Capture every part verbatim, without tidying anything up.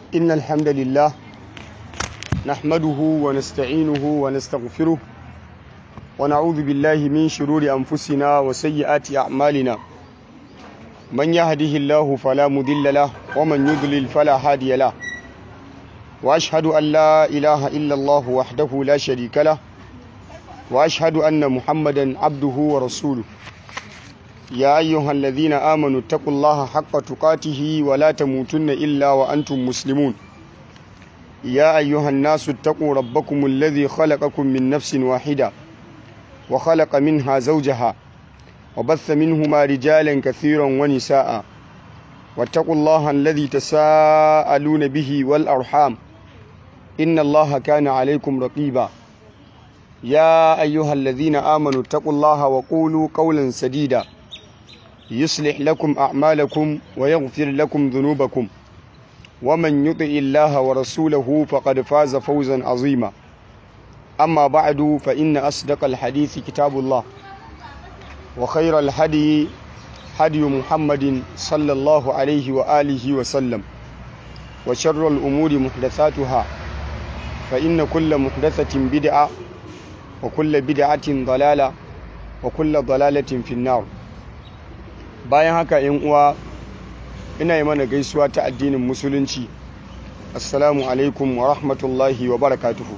إن الحمد لله نحمده ونستعينه ونستغفره ونعوذ بالله من شرور أنفسنا وسيئات أعمالنا من يهده الله فلا مضل له ومن يضلل فلا هادي له وأشهد أن لا إله إلا الله وحده لا شريك له وأشهد أن محمدا عبده ورسوله يا أيها الذين آمنوا اتقوا الله حق تقاته ولا تموتن إلا وأنتم مسلمون يا أيها الناس اتقوا ربكم الذي خلقكم من نفس واحدة وخلق منها زوجها وبث منهما رجالا كثيرا ونساء واتقوا الله الذي تساءلون به والأرحام إن الله كان عليكم رقيبا يا أيها الذين آمنوا اتقوا الله وقولوا قولا سديدا يصلح لكم أعمالكم ويغفر لكم ذنوبكم ومن يطع الله ورسوله فقد فاز فوزا عظيما أما بعد فإن أصدق الحديث كتاب الله وخير الهدي هدي محمد صلى الله عليه وآله وسلم وشر الأمور محدثاتها فإن كل محدثة بدعة وكل بدعة ضلالة وكل ضلالة في النار. bayan haka yan uwa ina yi mana gaisuwa ta addinin musulunci. Assalamu alaikum wa rahmatullahi wa barakatuhu.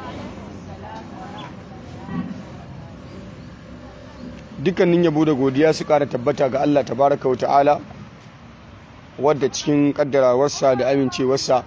Dukkanin yabo da godiya su ƙara tabbata ga Allah tabaraka wa ta'ala wadda cikin kaddarawarsa da amincewarsa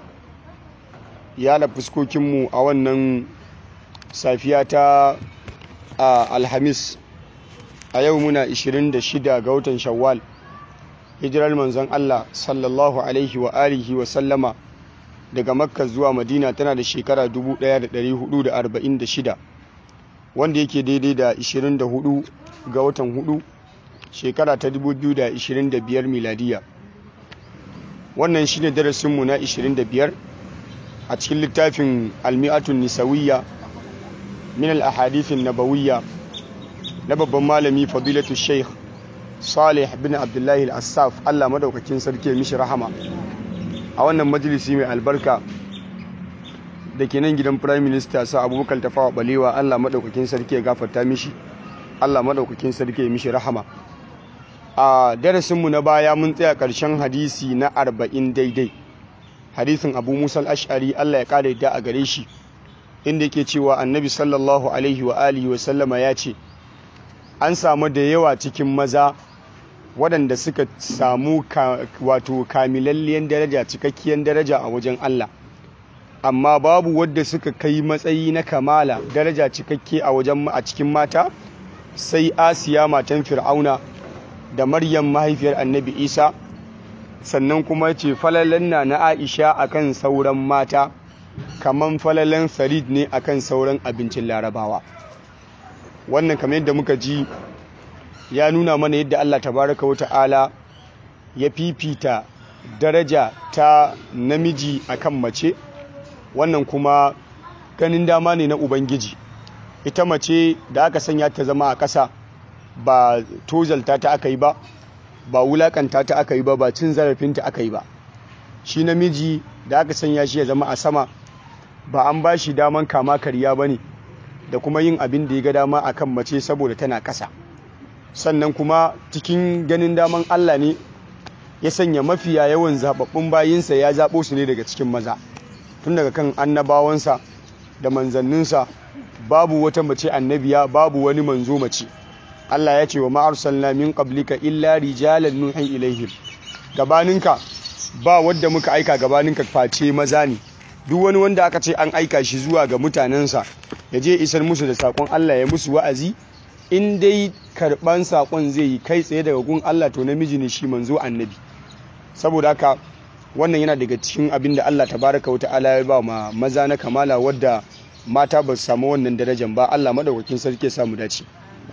ya da fuskokinmu a wannan safiya ta alhamis. A yau muna ishirin da shida ga watan Shawwal, hijirar manzon Allah sallallahu alaihi wa alihi wa sallama daga Makka zuwa Madina tana da shekara dubu ɗaya da ɗari hudu da arba'in da shida, wanda yake daidai da ishirin da hudu ga watan hudu shekara ta dubu biyu da ishirin da biyar miladiya. Wannan shine darasinmu na ishirin da biyar a cikin littafin Al-Mi'atun Nisawiyya min al-Ahadithin Nabawiyya na babban malami fadilatu sheikh Salih bin Abdullahi al-Assaf, Allah madaukakin sarki ya mishi rahama, a wannan majalisi mai albarka da ke nan gidan prime minister sa Abubakar Tafawa Balewa. Allah madaukakin sarki ya gafarta mishi, Allah madaukakin sarki ya mishi rahama. A darasinmu na baya mun tsaya ƙarshen hadisi na arba'in daidai, hadisin Abu Musa al-Ash'ari, Allah ya ƙara yadda a gare shi, inda yake cewa Annabi sallallahu alaihi wa alihi wa sallama ya ce an samu da yawa cikin maza waɗanda suka samu wato kamilalliyar daraja, cikakkiyar daraja a wajen Allah, amma babu wadda suka kai matsayi na kamala, daraja cikakke a wajen a cikin mata sai Asiya matan Fir'auna da Maryam mahaifiyar Annabi Isa. Sannan kuma ce falalan na na Aisha akan sauran mata kaman falalan Sarid ne akan sauran abincin Larabawa. Wannan kamar yadda muka ji ya nuna mana yadda Allah tabaraka wa ta'ala ya fifita daraja ta namiji akan mace. Wannan kuma ganin dama ne na Ubangiji. Ita mace da aka sanya ta zama a ƙasa, ba tozalta ta aka yi ba, ba wulakanta ta aka yi ba, ba cin zarafinta aka yi ba. Shi namiji da aka sanya shi ya zama a sama, ba an ba shi daman kama karya ba ne da kuma yin abin da ya ga dama akan mace saboda tana ƙasa. Sannan kuma cikin ganin daman Allah ne ya sanya mafiya yawan zababbun bayinsa ya zaɓo su ne daga cikin maza, tun daga kan annabawansa da manzanninsa babu wata mace annabiya, babu wani manzo mace. Allah ya ce wa ma arsalna min qablika illa rijalan nuhi ilaihim, gabaninka ba wadda muka aika gabaninka face maza ne. Duk wani wanda aka ce an aika shi zuwa ga mutanensa ya je isar musu da sakon Allah, ya musu wa'azi, in dai karban sakon zai yi kai tsaye daga gun Allah, to namiji ne shi, manzo annabi. Saboda haka wannan yana daga cikin abin da Allah tabaraka wa ta'ala ya ba ma maza na kamala wadda mata ba su samu wannan darajar ba. Allah madaukakin sarki ya samu dace.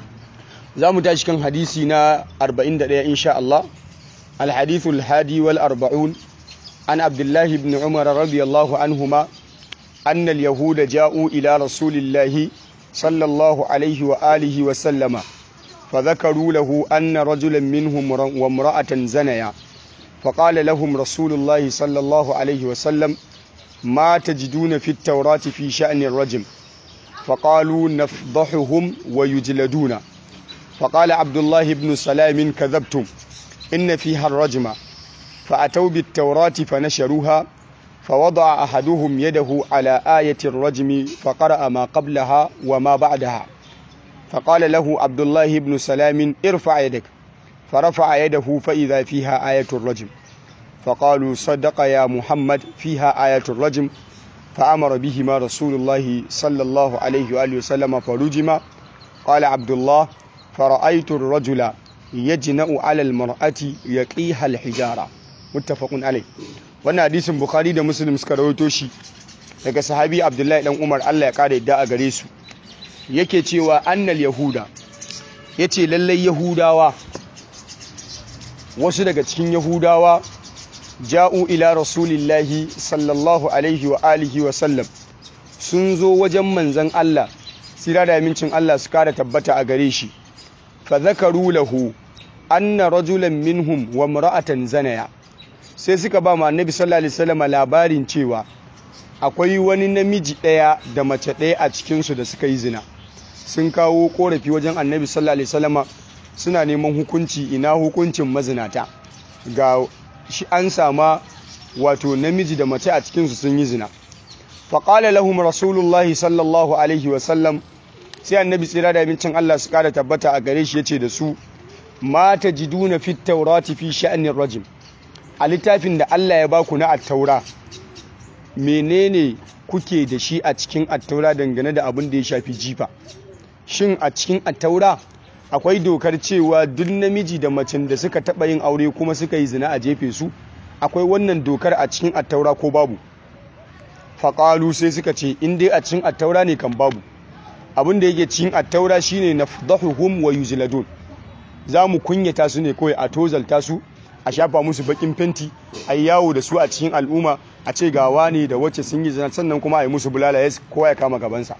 za mu tashi kan hadisi na arba'in da ɗaya insha Allah. Al-hadithul hadi wal arba'un an Abdullahi ibn Umar radiyallahu anhuma anna al-yahuda ja'u ila rasulillahi sallallahu alaihi wa alihi wa sallama فذكروا له أن رجلا منهم وامرأة زنيا فقال لهم رسول الله صلى الله عليه وسلم ما تجدون في التوراة في شأن الرجم؟ فقالوا نفضحهم ويجلدون. فقال عبد الله بن سلام كذبتم إن فيها الرجم. فأتوا بالتوراة فنشروها، فوضع أحدهم يده على آية الرجم فقرأ ما قبلها وما بعدها. فقال له عبد الله بن سلام ارفع يدك، فرفع يده فإذا فيها آية الرجم. فقالوا صدق يا محمد فيها آية الرجم. فأمر بهما رسول الله صلى الله عليه وآله وسلم فرجم. قال عبد الله فرأيت الرجل يجنأ على المرأة يقيها الحجارة. متفق عليه. wannan hadisin Bukhari da Muslim suka rawaito shi daga sahabi Abdullahi dan Umar, Allah ya kare yadda a gare su, yake cewa annal yahuda, yace lallai yahudawa, wasu daga cikin yahudawa ja'u ila rasulillahi sallallahu alaihi wa alihi wa sallam, sun zo wajen manzon Allah sira da amincin Allah su kara tabbata a gare shi. Fa zakaru lahu anna rajulan minhum wa imra'atan zanaya, sai suka ba mu annabi sallallahu alaihi wasallam labarin cewa akwai wani namiji daya da mace daya a cikin su da suka yi zina. Sun kawo korafi wajen annabi sallallahu alaihi wasallam, suna neman hukunci, ina hukuncin mazinata, ga shi an sama wato namiji da mace a cikin su sun yi zina. fa qala lahum rasulullahi sallallahu alaihi wasallam, sai annabi tsira da abincin Allah su kara tabbata a gare shi yace da su ma tajiduna fit tawrati fi sha'nir rajim, a littafin da Allah ya baku na at-taura menene kuke da shi a cikin at-taura dangane da abin da ya shafi jifa? Shin a cikin at-taura akwai dokar cewa duk namiji da macen da suka taba yin aure kuma suka yi zina a jefe su? Akwai wannan dokar a cikin at-taura ko babu? Faqalu, sai suka ce in dai a cikin at-taura ne kan babu. Abin da yake cikin at-taura shine nafdahuhum wa yuzladun, za mu kunyata su ne kawai, a tozalta su, a shafa musu bakin fenti, a yi yawo da su a cikin al'umma, a ce gawa ne da wacce sun yi zina, sannan kuma a yi musu bulala, ya kowa ya kama gabansa.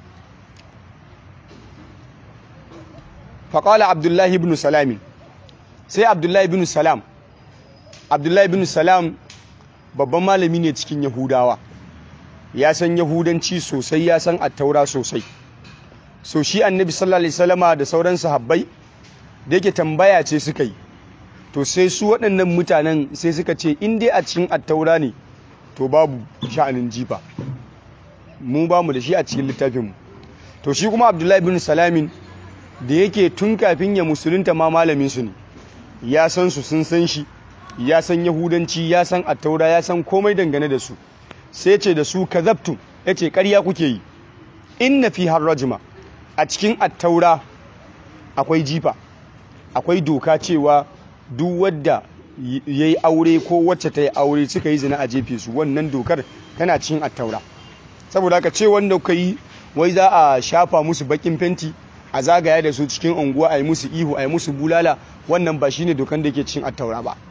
faƙala abdullahi ibn salamin, sai abdullahi ibn salam, abdullahi ibn salam babban malami ne cikin yahudawa, ya san yahudanci sosai, ya san attaura sosai. So shi annabi sallallahu alaihi wasallama da sauran sahabbai da yake tambaya ce suka yi, to sai su waɗannan mutanen sai suka ce in dai a cikin attaura ne to babu sha'anin jifa, mu ba mu da shi a cikin littafinmu. To shi kuma abdullahi ibn salamin da yake tun kafin ya musulunta ma malamin su ne, ya san su, sun san shi, ya san yahudanci, ya san attaura, ya san komai dangane da su. Sai ce da su kazabtum, yace ƙarya kuke yi, inna fi harrajma, a cikin attaura akwai jifa, akwai doka cewa duk wadda yayi aure ko wacce ta yi aure suka yi zina a jefe su, wannan dokar tana cikin attaura. Saboda haka ce wanda kuka yi wai za a shafa musu bakin fenti, a zagaya da su cikin unguwa, a yi musu ihu, a yi musu bulala, wannan ba shine dokan da ke cikin attaura ba.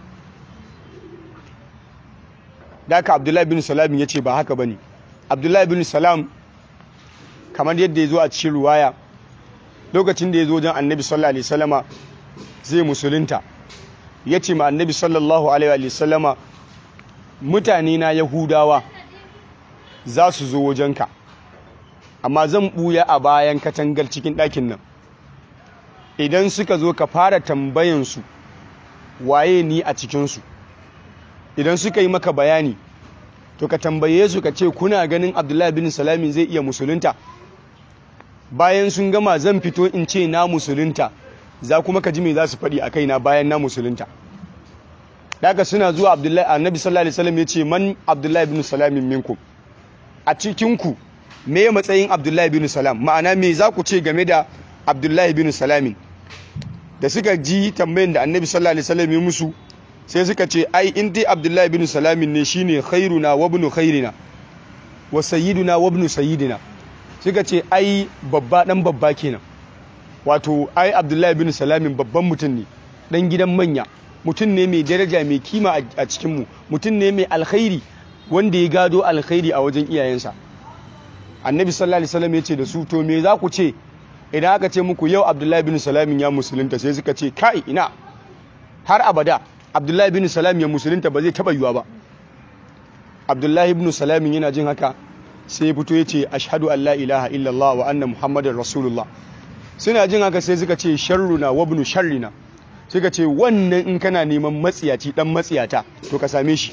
Da haka Abdullahi bin Salam ya ce ba haka bane. Abdullahi bin Salam kamar yadda ya zo a cikin ruwaya, lokacin da ya zo wajen annabi sallallahu alaihi wasallama zai musulunta, ya ce ma annabi sallallahu alaihi wasallama mutane na yahudawa za su zo wajenka, amma zan buya a bayan katangar cikin ɗakin nan. Idan suka zo ka fara tambayansu waye ni a cikinsu. Idan suka yi maka bayani to ka tambaye su ka ce kuna ganin Abdullahi bin Salamin zai iya musulunta? Bayan sun gama zan fito in ce na musulunta, za kuma ka ji me za su faɗi a kaina bayan na musulunta. Daga suna zuwa Abdullahi, annabi sallallahu alaihi wasallam ya ce man Abdullahi bin Salamin minkum, a cikinku me matsayin Abdullahi bin Salam, ma'ana me za ku ce game da Abdullahi bin Salamin? Da suka ji tambayin da annabi sallallahu alaihi wasallam ya musu, sai suka ce ai in dai Abdullahi bin Salamin ne shine khairuna wa ibn khairina wa sayyiduna wa ibn sayyidina, suka ce ai babba dan babba kenan, wato ai Abdullahi bin Salamin babban mutum ne, dan gidan manya, mutum ne mai daraja mai kima a cikin mu, mutum ne mai alkhairi wanda ya gado alkhairi a wajen iyayensa. Annabi sallallahu alaihi wasallam ya ce da su to me za ku ce idan aka ce muku yau Abdullahi bin Salamin ya musulunta? Sai suka ce kai ina, har abada Abdullahi bin Salam ya musulunta ba zai taba yiwa ba. Abdullahi bin Salam yana jin haka sai ya fito ya ce ashhadu an la ilaha illallah wa anna muhammadar rasulullah. Suna jin haka sai suka ce sharruna wa ibn sharrina, suka ce wannan in kana neman matsiyaci dan matsiyata to ka same shi.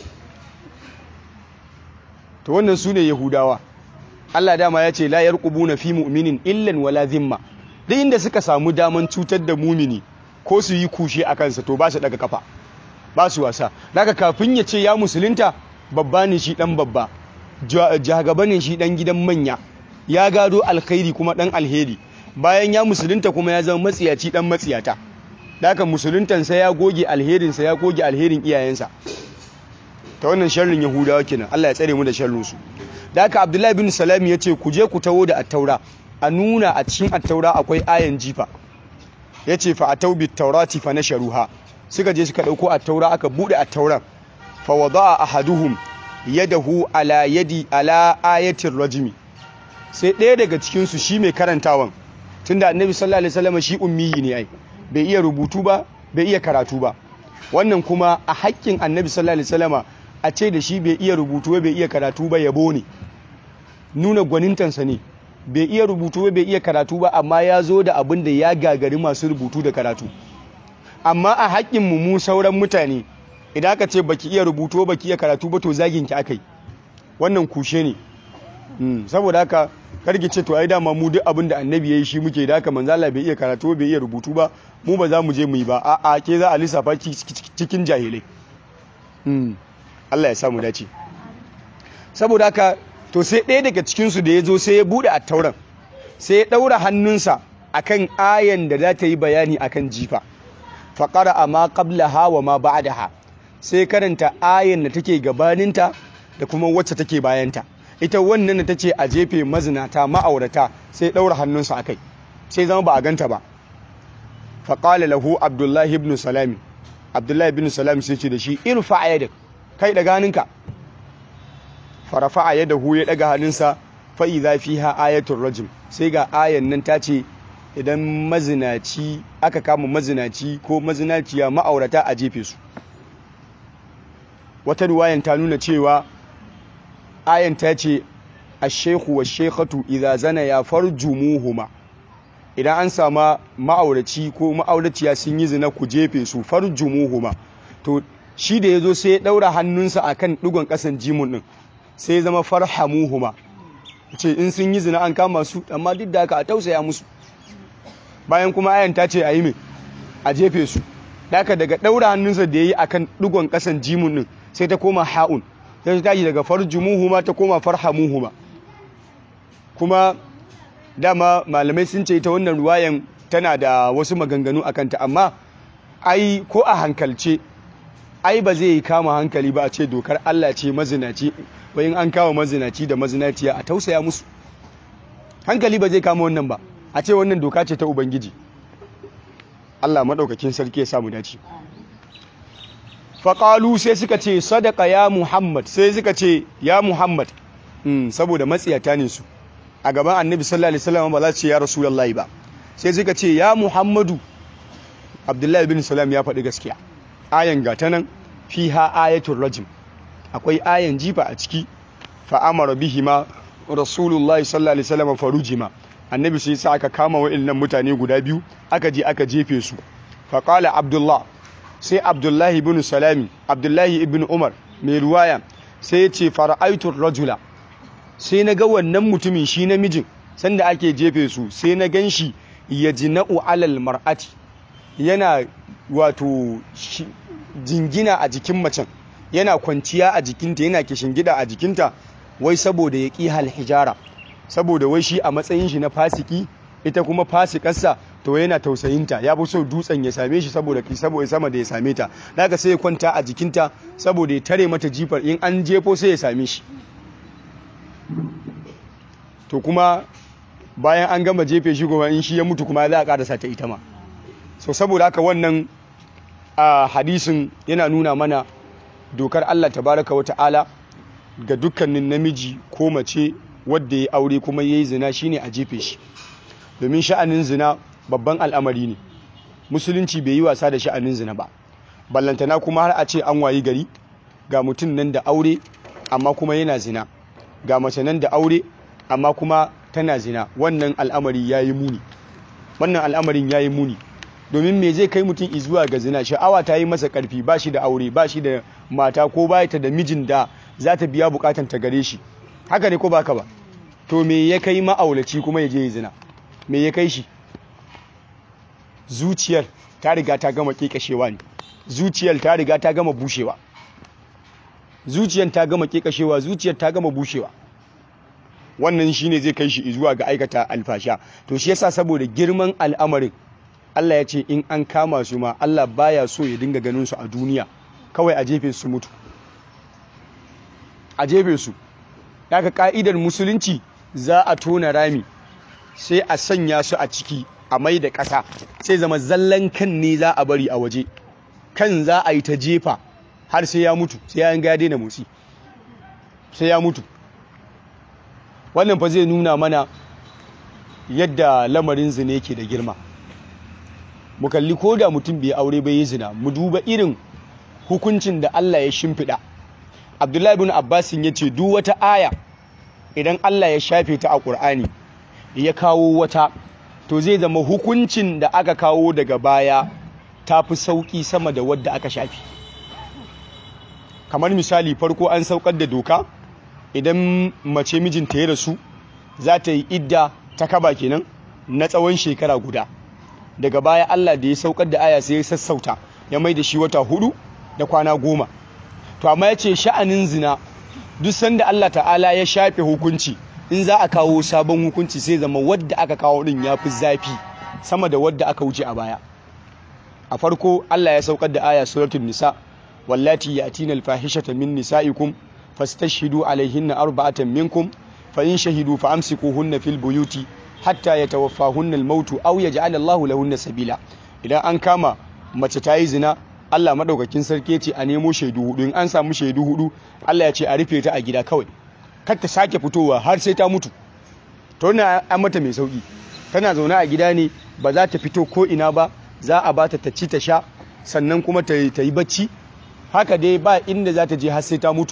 To wannan sune Yahudawa. Allah dama ya ce la yarqubuna fi mu'minin illan wala zimma. Duk inda suka samu daman cutar da mumini ko su yi kushe a kansa to ba su daga kafa, ba su wasa. Daga kafin ya ce ya musulunta babba ne shi dan babba, jagaba ne shi dan gidan manya, ya gado alkhairi kuma dan alheri. Bayan ya musulunta kuma ya zama matsiyaci dan matsiyata. Daga musuluntansa ya goge alherinsa, ya goge alherin iyayensa. Ta wannan sharrin Yahudawa kenan, Allah ya tsare mu da sharrin su. Daga Abdullahi bin Salam ya ce ku je ku tawo da attaura, a nuna a cikin attaura akwai ayan jifa. Ya ce fa atau bit taurati fa nasharuha, suka je suka dauko attaura aka bude attauran. Fa wada'a ahaduhum yadahu ala yadi ala ayatir rajmi, sai ɗaya daga cikin su shi mai karantawan, tunda annabi sallallahu alaihi wasallam shi ummiyi ne ai, bai iya rubutu ba bai iya karatu ba. Wannan kuma a haƙƙin annabi sallallahu alaihi wasallam a ce da shi bai iya rubutu ba bai iya karatu ba yabo ne, nuna gwanintansa ne. Bai iya rubutu ba bai iya karatu ba, amma ya zo da abin da ya gagari masu rubutu da karatu. Amma a haƙƙin mu mu sauran mutane, idan aka ce baki iya rubutu baki iya karatu ba to zagin ki akai, wannan kushe ne. hmm. Saboda haka karki ce to ai dama mu duk abin da annabi yayi shi muke, da haka manzo Allah bai iya karatu bai iya rubutu ba mu ba za mu je mu yi ba. A'a, ke za a lissafa cikin jahilai. hmm. Allah ya sa mu dace. Saboda haka to sai ɗaya daga cikinsu da ya zo sai ya buɗe attauran, sai ya ɗaura hannunsa akan ayan da za ta yi bayani akan jifa. Faƙara a ma qablaha wa ma ba'daha, sai karanta ayan da take gabaninta da kuma wacce take bayanta. Ita wannan da tace a jefe mazinata ma'aurata sai ɗaura hannunsa akai, sai zama ba a ganta ba. Faƙala lahu Abdullahi ibn Salami, Abdullahi ibn Salami sai ce da shi irfa yadak, kai daga hannunka. Farafa'a yadahu, ya daga hannunsa, fa idza fiha ayatul rajm, sai ga ayan nan ta ce idan mazinaci aka kama mazinaci ko mazinaciya ma'aurata a jefe su. Wata riwayan ta nuna cewa ayan ta ce ash-shaykhu wash-shaykhatu idza zana ya farjumuhuma, idan an sama ma'auraci ko ma'auraciya sun yi zina ku jefe su, farjumuhuma. To shi da yazo sai ya daura hannunsa akan digon kasan jimun din, sai zama farhamuhuma, ce in sun yi zina an kama su, amma duk da haka a tausaya musu. Bayan kuma ayan ta ce a yi mai a jefe su. Daka daga ɗaura hannunsa da ya yi akan ɗigon ƙasan jimun ɗin sai ta koma ha'un, sai ta tashi daga farjumuhuma ta koma farhamuhuma. Kuma dama malamai sun ce ta wannan ruwayan tana da wasu maganganu a kanta, amma ai ko a hankalce ai ba zai kama hankali ba a ce dokar Allah ce mazinaci, bayan an kawo mazinaci da mazinaciya a tausaya musu. Hankali ba zai kama wannan ba, a ce wannan doka ce ta Ubangiji. Allah maɗaukakin sarki ya samu dace. Faƙalu sai suka ce sadaka ya Muhammad, sai suka ce ya Muhammad, hmm, saboda matsiyata ne su a gaban annabi sallallahu alaihi wasallam ba za su ce ya Rasulullahi ba, sai suka ce ya Muhammadu. Abdullahi bin Salam ya faɗi gaskiya. Ayan gata nan fiha ayatul rajm, akwai ayan jifa a ciki. Fa amara bihima Rasulullahi sallallahu alaihi wasallam farujima, annabi sai sa aka kama wa'annan mutane guda biyu aka je aka jefe su. Fa qala Abdullah, sai Abdullahi ibn Salami, Abdullahi ibn Umar mai ruwaya sai ya ce fara'aitu rajula, sai na ga wannan mutumin shi namijin sanda ake jefe su, sai na ganshi yajna'u alal mar'ati, yana wato jingina a jikin macen, yana kwanciya a jikinta, yana kishingida a jikinta, wai saboda ya ƙi hal hijara, saboda wai shi a matsayin shi na fasiki, ita kuma fasikarsa, to yana tausayinta, ya fi so dutsen ya same shi saboda saboda sama da ya same ta. Daga sai ya kwanta a jikinta saboda ya tare mata jifar, in an jefo sai ya same shi. To kuma bayan an gama jefe shi kuma in shi ya mutu kuma za a karasa ta ita ma. So saboda haka wannan a hadisin yana nuna mana dokar Allah tabaraka wa ta'ala ga dukkanin namiji ko mace wadda ya aure kuma yayi zina shine a jefe shi. Domin sha'anin zina babban al'amari ne, musulunci bai yi wasa da sha'anin zina ba. ballantana kuma har a ce an wayi gari ga mutum nan da aure amma kuma yana zina, ga mace nan da aure amma kuma tana zina. Wannan al'amari yayi muni, wannan al'amarin yayi muni. Domin me zai kai mutum zuwa ga zina? Sha'awa ta yi masa ƙarfi, ba shi da aure, ba shi da mata, ko ba ta da mijin da za ta biya bukatan ta gare shi. Haka ne ko baka ba? To me ya kai ma'aulaci kuma ya je yi zina? Me ya kai shi? Zuciyar ta riga ta gama kekashewa ne, zuciyar ta riga ta gama bushewa, zuciyar ta gama kekashewa, zuciyar ta gama bushewa. Wannan shine zai kai shi zuwa ga aikata alfasha. To shi yasa saboda girman al'amarin, Allah ya ce in an kama su ma Allah baya so ya dinga ganin su a duniya, kawai a jefe su mutu, a jefe su. Daga ka'idar musulunci, za a tona rami sai a sanya su a ciki a mai da ƙasa, sai zama zallan kan ne za a bari a waje, kan za a yi ta jefa har sai ya mutu, sai ya ga ya daina motsi, sai ya mutu. Wannan fa zai nuna mana yadda lamarin zina yake da girma. Mu kalli ko da mutum bai aure bai yi zina, mu duba irin hukuncin da Allah ya shimfiɗa. Abdullahi ibn Abbas ya ce duk wata aya idan Allah ya shafe ta a Qur'ani ya kawo wata, to zai zama hukuncin da aka kawo daga baya tafi sauki sama da wadda aka shafe. Kamar misali, farko an saukar da doka idan mace mijinta ya rasu za ta yi idda ta kaba kenan na tsawon shekara guda. Daga baya Allah da ya saukar da aya sai ya sassauta, ya mai da shi wata hudu da kwana goma. To amma ya ce sha'anin zina, duk sanda Allah ta'ala ya shafe hukunci, in za a kawo sabon hukunci sai zama wadda aka kawo din ya fi zafi sama da wadda aka wuce a baya. A farko Allah ya saukar da aya suratul nisa, wallati ya'tina al-fahishata min nisa'ikum fastashhidu alaihinna arba'atan minkum fa in shahidu fa amsikuhunna fil buyuti hatta yatawaffahunna al-mautu aw yaj'al Allahu lahunna sabila. Idan an kama mace ta yi zina, Allah madaukakin sarki ya ce a nemo shaidu hudu. In an samu shaidu hudu, Allah ya ce a rufe ta a gida kawai, kar ta sake fitowa har sai ta mutu. To wannan an mata mai sauki, tana zaune a gida ne, ba za ta fito ko ina ba, za a bata ta ci ta sha, sannan kuma ta yi bacci. Haka dai ba inda za ta je har sai ta mutu.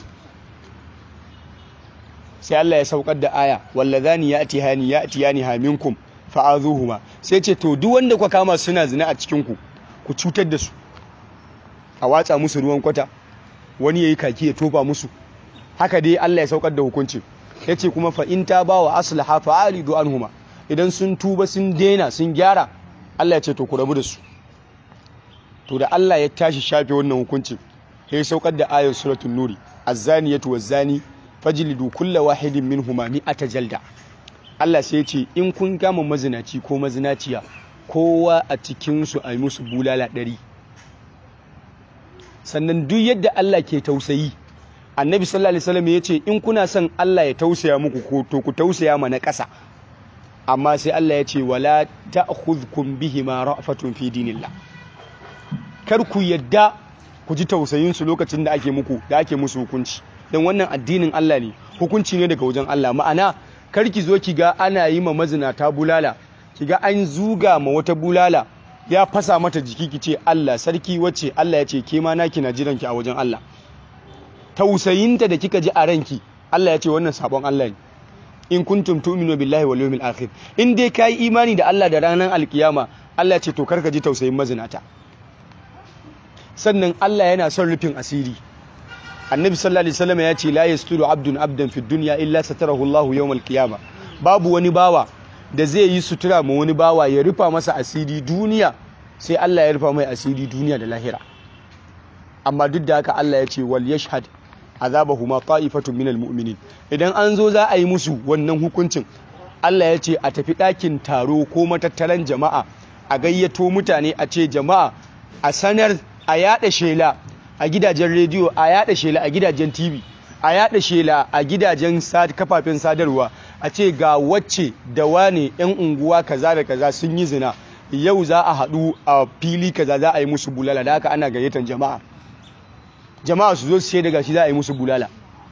Sai Allah ya saukar da aya, wallazani ya'tihani ya'tiyani haminkum fa'azuhuma. Sai ce to duk wanda kuka kama suna zina a cikin ku, ku cutar da su, a watsa musu ruwan kwata, wani yayi kaki ya tofa musu. Haka dai Allah ya saukar da hukunci. Yace kuma fa in taba wa aslaha fa'alidu anhuma. Idan sun tuba sun daina sun gyara, Allah ya ce to ku rabu da su. To da Allah ya tashi shafe wannan hukuncin, sai saukar da ayar suratul nuri, az-zaniyatu waz-zani fajlidu kulla wahidin minhuma mi'ata jalda. Allah sai ya ce in kun gama mazinaci ko mazinaciya, kowa a cikin su ai musu bulala ɗari. Sannan duk yadda Allah ke tausayi, Annabi sallallahu alaihi wasallam ya ce in kuna son Allah ya tausaya muku, ko to ku tausaya mana ƙasa. Amma sai Allah ya ce wala ta'khudhukum bihima ra'fatun fi dinillah. Kar ku yadda ku ji tausayin su lokacin da ake muku da ake musu hukunci. Dan wannan addinin Allah ne, hukunci ne daga wajen Allah. Ma'ana kar ki zo ki ga ana yi ma mazinata bulala, ki ga an zuga ma wata bulala ya fasa mata jiki, ki ce Allah sarki wacce. Allah ya ce ke ma naki na jiran ki a wajen Allah. Tausayinta da kika ji a ranki, Allah ya ce wannan sabon Allah ne. In kuntum tu'minu billahi wal yawmil akhir, in dai kai imani da Allah da ranar alkiyama, Allah ya ce to karka ji tausayin mazinata. Sannan Allah yana son rufin asiri. Annabi sallallahu alaihi wasallam ya ce la yasturu abdun abdan fid dunya illa satarahu Allahu yawmal qiyamah. Babu wani bawa da zai yi sutura ma wani bawa ya rufa masa asiri duniya, sai Allah ya rufa mai asiri duniya da lahira. Amma duk da haka Allah ya ce wal yashhad azabahuma ta'ifatun minal mu'minin. Idan an zo za a yi musu wannan hukuncin, Allah ya ce a tafi ɗakin taro ko matattaran jama'a, a gayyato mutane, a ce jama'a a sanar, a yada shela a gidajen rediyo, a yada shela a gidajen T V, a yada shela a gidajen kafafen sadarwa, a ce ga wacce da wane yan unguwa kaza da kaza sun yi zina, yau za a haɗu a fili kaza za a yi musu bulala. Da haka ana gayyatan jama'a jama'a su zo su daga shi za a yi musu bulala.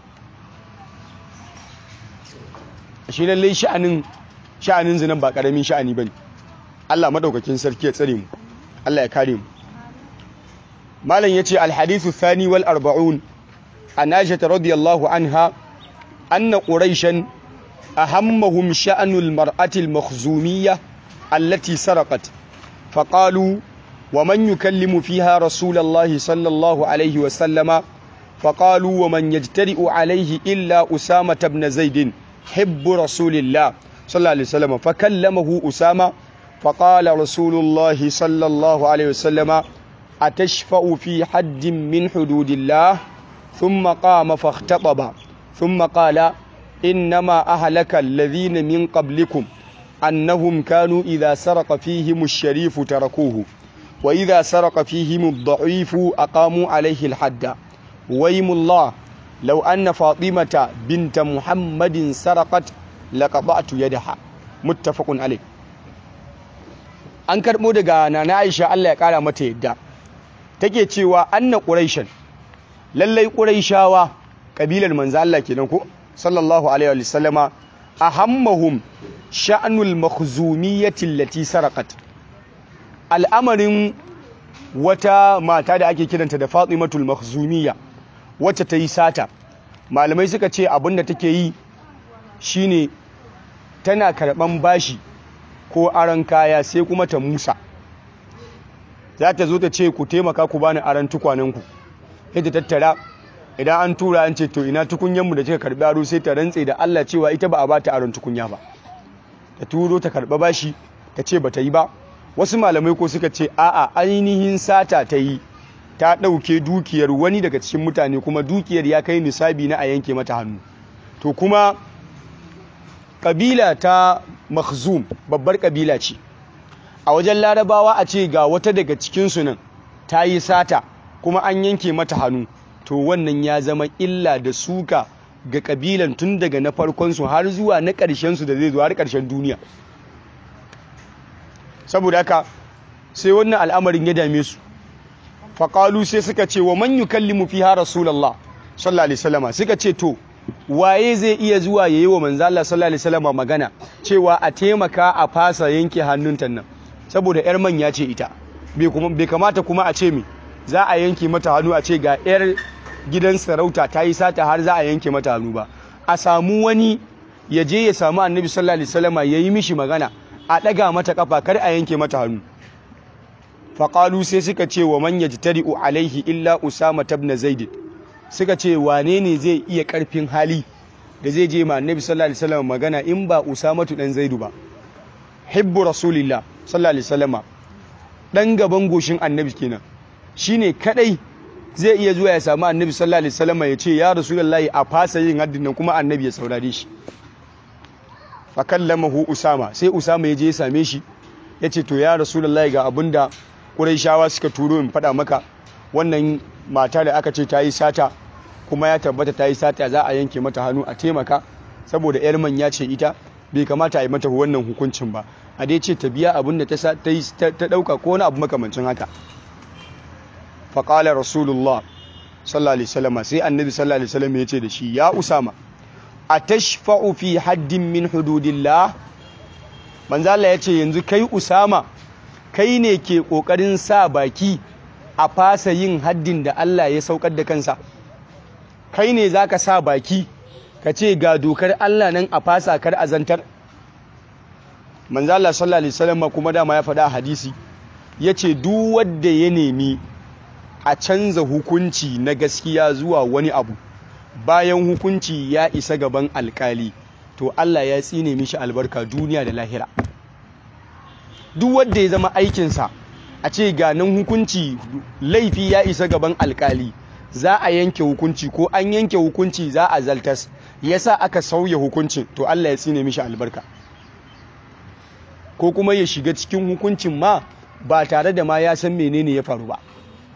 Shi lallai sha'anin sha'anin zinan ba karamin sha'ani bane. Allah madaukakin sarki ya tsare mu, Allah ya kare mu. malam yace al-hadithu thani wal arba'un an Aisha radiyallahu anha anna quraishan ahammahum sha'nul mar'ati al-makhzumiyya allati sarqat faqalu ومن يكلم فيها رسول الله صلى الله عليه وسلم فقالوا ومن يجترئ عليه إلا أسامة بن زيد حب رسول الله صلى الله عليه وسلم فكلمه أسامة فقال رسول الله صلى الله عليه وسلم أتشفأ في حد من حدود الله ثم قام فاختطب ثم قال إنما أهلك الذين من قبلكم أنهم كانوا إذا سرق فيهم الشريف تركوه وإذا سرق فيهم الضعيف أقاموا عليه الحد ويم الله لو أن فاطمة بنت محمد سرقت لقطعت يدها متفق عليه an karɓo daga nana Aisha Allah ya ƙara mata yadda take cewa anna quraishan lallai quraishawa kabilar manzo Allah kenan ko sallallahu alaihi wa sallama ahammahum sha'nul makhzumiyyati allati saraqat al'amarin wata mata da ake kiranta da Fatimatul Makhzumiyya wacce ta yi sata malamai suka ce abinda take yi shine tana karɓan bashi ko aron kaya sai kuma ta musa za ta zo ta ce ku taimaka ku bani aron tukwanenku yadda tattara idan an tura an ce to ina tukunyanmu da kika karɓi aro sai ta rantse da Allah cewa ita ba a ba ta aron tukunya ba ta turo ta karɓa bashi ta ce ba ta yi ba wasu malamai ko suka ce a'a ainihin sata ta yi ta ɗauke dukiyar wani daga cikin mutane kuma dukiyar ya kai nisabi na a yanke mata hannu to kuma ƙabila ta Makhzum babbar ƙabila ce a wajen larabawa a ce ga wata daga cikinsu nan ta yi sata kuma an yanke mata hannu to wannan ya zama illa da suka ga ƙabilan tun daga na farkonsu har zuwa na ƙarshensu da zai zuwa har ƙarshen duniya saboda haka sai wannan al'amarin ya dame su faƙalu sai suka ce wa man yukallimu fiha rasulullah sallallahu alaihi wasallam suka ce to waye zai iya zuwa yayi wa manzo Allah sallallahu alaihi wasallam magana cewa a taimaka a fasa yanke hannunta nan saboda yar manya ce ita bai kuma bai kamata kuma a ce me za a yanke mata hannu a ce ga yar gidan sarauta ta yi sata har za a yanke mata hannu ba a samu wani ya je ya samu annabi sallallahu alaihi wasallam yayi mishi magana a ɗaga mata ƙafa kar a yanke mata hannu faƙalu sai suka ce wa man yajtari'u alaihi illa usama ibn zaid suka ce wane ne zai iya ƙarfin hali da zai je ma annabi sallallahu alaihi wasallam magana in ba usamatu dan zaidu ba hibbu rasulillah sallallahu alaihi wasallam dan gaban goshin annabi kenan shine kadai zai iya zuwa ya samu annabi sallallahu alaihi wasallam ya ce ya rasulullahi a fasa yin haddin nan kuma annabi ya saurare shi fakallamahu usama sai usama ya je ya same shi ya ce to ya rasulullahi ga abinda quraishawa suka turo in faɗa maka wannan mata da aka ce ta yi sata kuma ya tabbata ta yi sata za a yanke mata hannu a taimaka saboda yar manya ce ita bai kamata a yi mata wannan hukuncin ba a dai ce ta biya abinda ta ta dauka ko wani abu makamancin haka faqala rasulullah sallallahu alaihi wasallam sai annabi sallallahu alaihi wasallam ya ce da shi ya usama atashfa'u fi haddin min hududillah manzo Allah ya ce yanzu kai usama kai ne ke kokarin sa baki a fasa yin haddin da Allah ya saukar da kansa kai ne zaka sa baki ka ce ga dokar Allah nan a fasa kar azantar manzo Allah sallallahu alaihi wasallam kuma dama ya faɗa hadisi yace duk wanda ya nemi a canza hukunci na gaskiya zuwa wani abu bayan hukunci ya isa gaban alkali to Allah ya tsine mishi albarka duniya da lahira duk wanda ya zama aikinsa a ce ga nan hukunci laifi ya isa gaban alkali za a yanke hukunci ko an yanke hukunci za a zaltas yasa aka sauya hukuncin to Allah ya tsine mishi albarka ko kuma ya shiga cikin hukuncin ma ba tare da ma ya san menene ya faru ba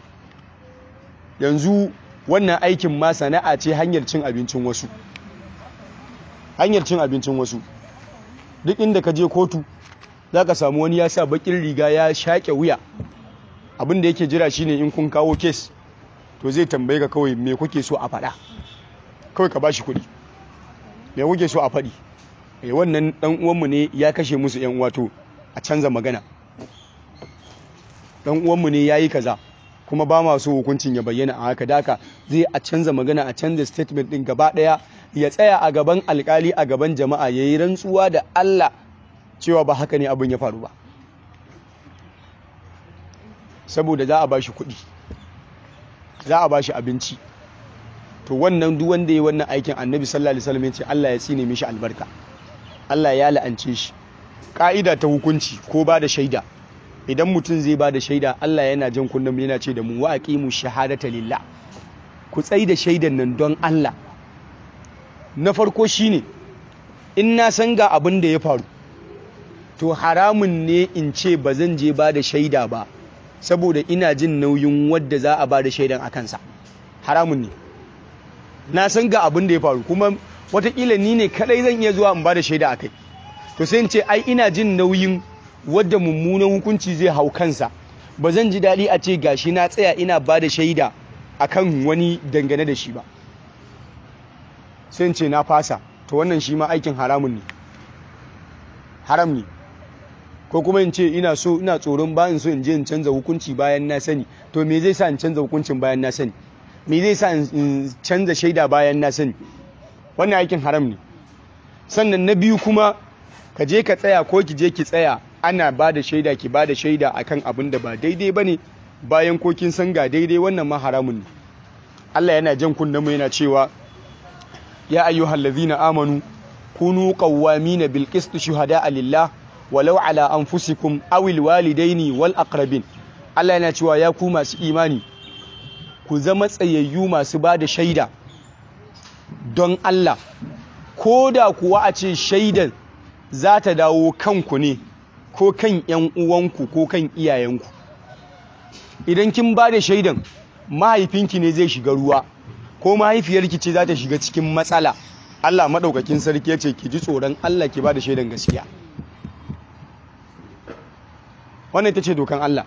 yanzu wannan aikin ma sana'a ce hanyar cin abincin wasu hanyar cin abincin wasu duk inda ka je kotu za ka samu wani ya sa bakin riga ya shaƙe wuya abin da yake jira shine in kun kawo kes to zai tambaye ka kawai me kuke so a faɗa kawai ka bashi kuɗi me kuke so a faɗi eh wannan dan uwanmu ne ya kashe musu yan wato a canza magana dan uwanmu ne yayi kaza kuma ba ma so hukuncin ya bayyana a haka daka zai a canza magana a canza statement din gaba daya ya tsaya a gaban alkali a gaban jama'a yayi rantsuwa da Allah cewa ba haka ne abin ya faru ba saboda za a bashi kuɗi za a bashi abinci to wannan duk wanda yayi wannan aikin Annabi sallallahu alaihi wasallam ya ce Allah ya tsine mishi albarka Allah ya la'ance shi ka'ida ta hukunci ko ba da shaida idan mutum zai ba da shaida Allah yana jan kunnen mu yana ce da mu wa aqimu shahadata lillah ku tsai da shaidan nan don Allah na farko shine in na san ga abin da ya faru to haramun ne in ce ba zan je ba da shaida ba saboda ina jin nauyin wadda za a ba da shaidan a kansa haramun ne na san ga abin da ya faru kuma watakila ni ne kadai zan iya zuwa in ba da shaida a kai to sai in ce ai ina jin nauyin wadda mummunan hukunci zai hau kansa ba zan ji daɗi a ce gashi na tsaya ina ba da shaida akan wani dangane da shi ba sai in ce na fasa to wannan shi ma aikin haramun ne haram ne ko kuma in ce ina so ina tsoron ba in so in je in canza hukunci bayan na sani to me zai sa in canza hukuncin bayan na sani me zai sa in canza shaida bayan na sani wannan aikin haram ne sannan na biyu kuma ka je ka tsaya ko ki je ki tsaya ana ba da shaida ki ba da shaida akan abin da ba daidai bane bayan ko kin san ga daidai wannan ma haramun ne Allah yana jan kunnen mu yana cewa ya ayyuhallazina amanu kunu qawwamina bil qist shuhada'a lillah walau ala anfusikum awil walidaini wal aqrabin Allah yana cewa ya ku masu imani ku zama tsayayyu masu ba da shaida don Allah ko da kuwa a ce shaidan za ta dawo kanku ne ko kan ‘yan uwanku ko kan iyayenku idan kin ba da shaidan mahaifinki ne zai shiga ruwa ko mahaifiyarki ce za ta shiga cikin matsala Allah maɗaukakin sarki ya ce ki ji tsoron Allah ki ba da shaidan gaskiya wannan ita ce dokan Allah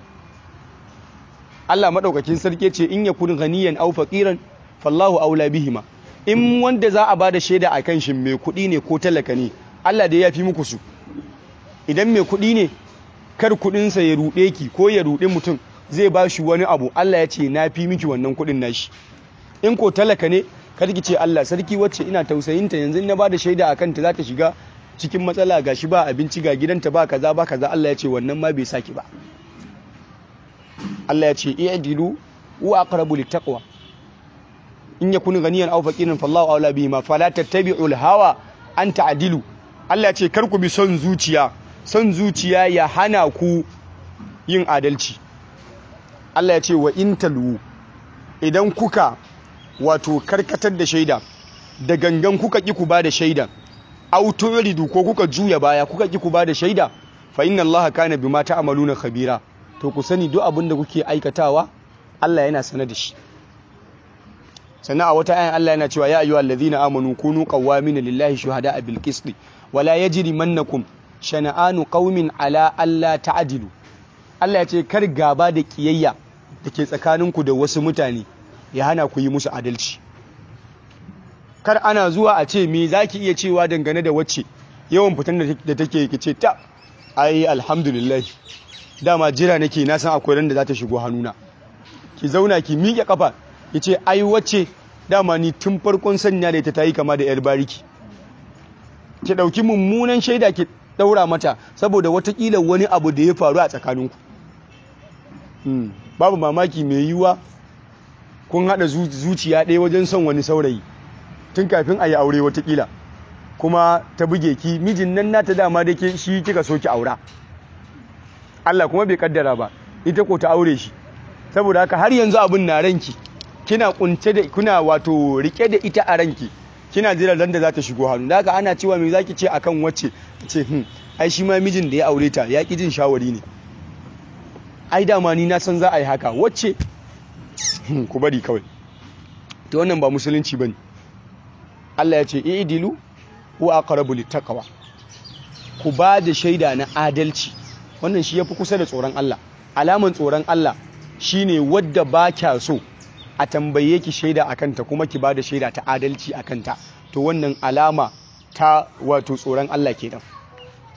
Allah maɗaukakin sarki ya ce in yakun ghaniyan aw faqiran fallahu aula bihima in wanda za a ba da shaida akan shi mai kuɗi ne ko talaka ne Allah da ya fi muku su idan mai kuɗi ne kar kuɗinsa ya ruɗe ki ko ya ruɗe mutum zai ba shi wani abu Allah ya ce na fi miki wannan kuɗin nashi in ko talaka ne kar ki ce Allah sarki wacce ina tausayinta yanzu na ba da shaida a kanta za ta shiga cikin matsala ga shi ba abinci ga gidanta ba kaza ba kaza Allah ya ce wannan ma bai saki ba Allah ya ce i'dilu wa aqrabu littaqwa in yakun ghaniyan aw faqiran fallahu aula bihima fala tattabi'ul hawa an ta'dilu Allah ya ce kar ku bi son zuciya son zuciya ya hana ku yin adalci Allah ya ce wa in talu idan kuka wato karkatar da shaida da gangan kuka ki ku bada shaida aw turidu ko kuka juya baya kuka ki ku bada shaida fa inna Allaha kana bima ta'maluna khabira to ku sani duk abin da kuke aikatawa Allah yana sanar da shi sannan a wata ayan Allah yana cewa ya ayyuhal ladhina amanu kunu qawwamina lillahi shuhada'a bil qisti wala yajrimannakum shana'anu qaumin ala alla ta'dilu Allah ya ce kar gaba da kiyayya dake tsakaninku da wasu mutane ya hana ku yi musu adalci kar ana zuwa a ce me zaki iya cewa dangane da wacce yawan fitan da take kice ta ai alhamdulillah dama jira nake na san akwai ran da za ta shigo hannuna ki zauna ki miƙe kafa yace ai wacce dama ni tun farkon sanya da ita tayi kama da yar bariki ki dauki mummunan shaida ki daura mata saboda watakila wani abu da ya faru a tsakaninku hmm. babu mamaki mai yiwuwa kun hada zuciya ɗaya wajen son wani saurayi tun kafin a yi aure watakila kuma ta buge ki mijin nan nata dama da ke shi kika so ki aura Allah kuma bai kaddara ba ita ko ta aure shi saboda haka har yanzu abin na ranki kina kunce da kuna wato rike da ita a ranki kina jira dan da za ta shigo hannu haka ana cewa me zaki ce akan wacce ce hmm ai shi ma mijin da ya aure ta ya ki jin shawari ne ai dama ni na san za a yi haka wacce ku bari kawai to wannan ba musulunci bane Allah ya ce i'dilu wa aqrabu littaqwa ku ba da shaida na adalci wannan shi yafi kusa da tsoron Allah alaman tsoron Allah shine wadda ba kya so a tambaye ki shaida akan ta kuma ki ba da shaida ta adalci akan ta to wannan alama ta wato tsoron Allah kenan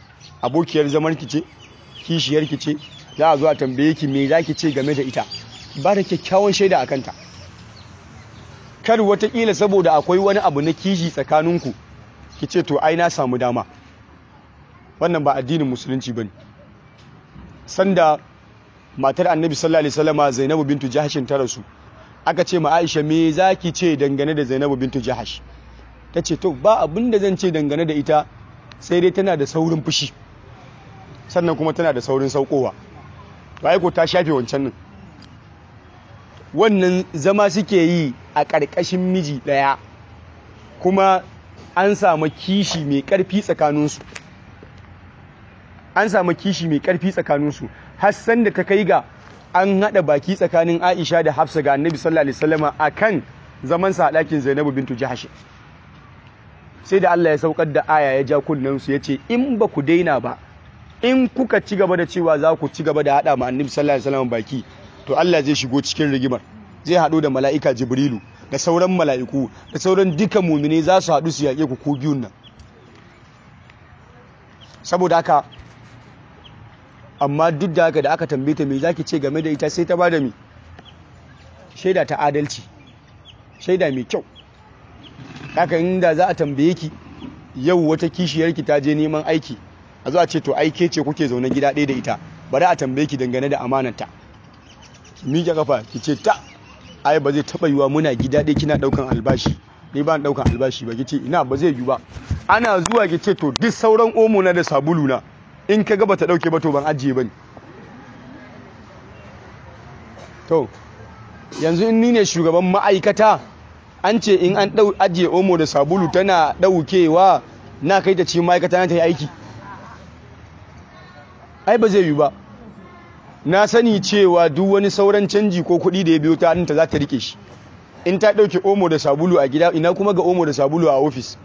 abokiyar zaman ki ce kishiyar ki ce za a zo a tambaye ki me zaki ce game da ita ki ba da kyakkyawan shaida a kanta. Kar watakila saboda akwai wani abu na kishi tsakaninku ki ce to ai na samu dama. Wannan ba addinin musulunci bane. Sanda matar Annabi sallallahu alaihi wasallama Zainabu bintu Jahsh ta rasu, aka ce ma Aisha me zaki ce dangane da Zainabu bintu Jahsh? Tace to ba abin da zan ce dangane da ita sai dai tana da saurin fushi. Sannan kuma tana da saurin saukowa. To ai ko ta shafe wancan nan. Wannan zama suke yi a ƙarƙashin miji ɗaya, kuma an samu kishi mai ƙarfi tsakaninsu. An samu kishi mai ƙarfi tsakaninsu har san da ta kai ga an haɗa baki tsakanin Aisha da Hafsa ga Annabi sallallahu alaihi wasallama akan zaman sa a ɗakin Zainabu bintu Jahsh. Sai da Allah ya saukar da aya ya ja kunnen su yace in ba ku daina ba, in kuka ci gaba da cewa za ku ci gaba da haɗa ma Annabi sallallahu alaihi wasallam baki, to Allah zai shigo cikin rigimar. Zai haɗu da mala'ika Jibrilu da sauran mala'iku da sauran duka mu'mini za su haɗu su yaƙe ku ku biyun nan. Saboda haka, amma duk da haka da aka tambaye ta me zaki ce game da ita, sai ta bada mi shaida ta adalci, shaida mai kyau. Haka inda za a tambaye ki yau wata kishiyarki ta je neman aiki, a zo a ce to aike ce kuke zaune gida ɗaya da ita, bari a tambaye ki dangane da amanarta. Miƙe kafa ki ce ta ai ba zai taɓa yiwa muna gida ɗaya kina ɗaukan albashi, ni ba ni ɗaukan albashi ba. Ki ce ina ba zai yi ba. Ana zuwa ki ce to duk sauran omo na da sabulu na in ka ga bata ɗauke ba to ban ajiye ba ne. To yanzu in ni ne shugaban ma'aikata, an ce in an ɗau ajiye omo da sabulu tana ɗaukewa, na kai ta cikin ma'aikata na ta yi aiki? Ai ba zai yi ba. Na sani cewa duk wani sauran canji ko kuɗi da ya biyo ta hannunta za ta rike shi. In ta ɗauke omo da sabulu a gida, ina kuma ga omo da sabulu a ofis?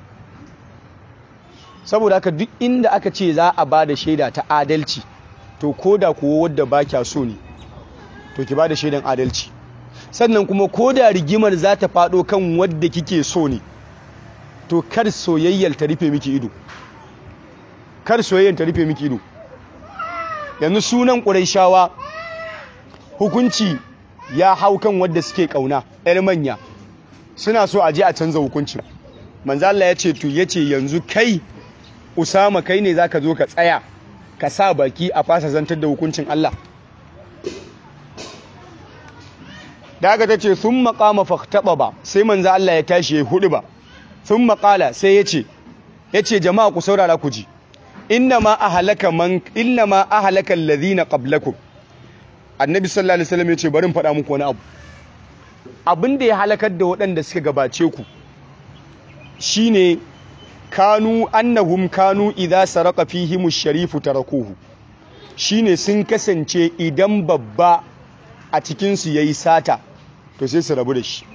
Saboda haka duk inda aka ce za a ba da shaida ta adalci, to ko da kuwa wadda ba kya so ne, to ki ba da shaidan adalci. Sannan kuma ko da rigimar za ta faɗo kan wadda kike so ne, to kar soyayyar ta rufe miki ido. Kar soyayyar ta rufe miki ido. Yanzu sunan Qurayshawa hukunci ya hau kan wadda suke kauna, ƴar manya suna so a je a canza hukuncin. Manzo Allah ya ce to yace yanzu kai Usama kai ne zaka zo ka tsaya ka sa baki a fasa zantar da hukuncin Allah. Daga tace thumma qama faqtababa, sai manzo Allah ya tashi ya hudu ba. Thumma qala, sai yace yace jama'a ku saurara ku ji. Innama ahlaka man innama ahlaka alladhina qablakum. Annabi sallallahu alaihi wasallam yace bari in faɗa muku wani abu. Abin da ya halakar da waɗanda suka gabace ku shine kanu annahum kanu idza saraka fihimu sharifu tarakuhu. Shine sun kasance idan babba a cikin su yayi sata, to sai su rabu da shi.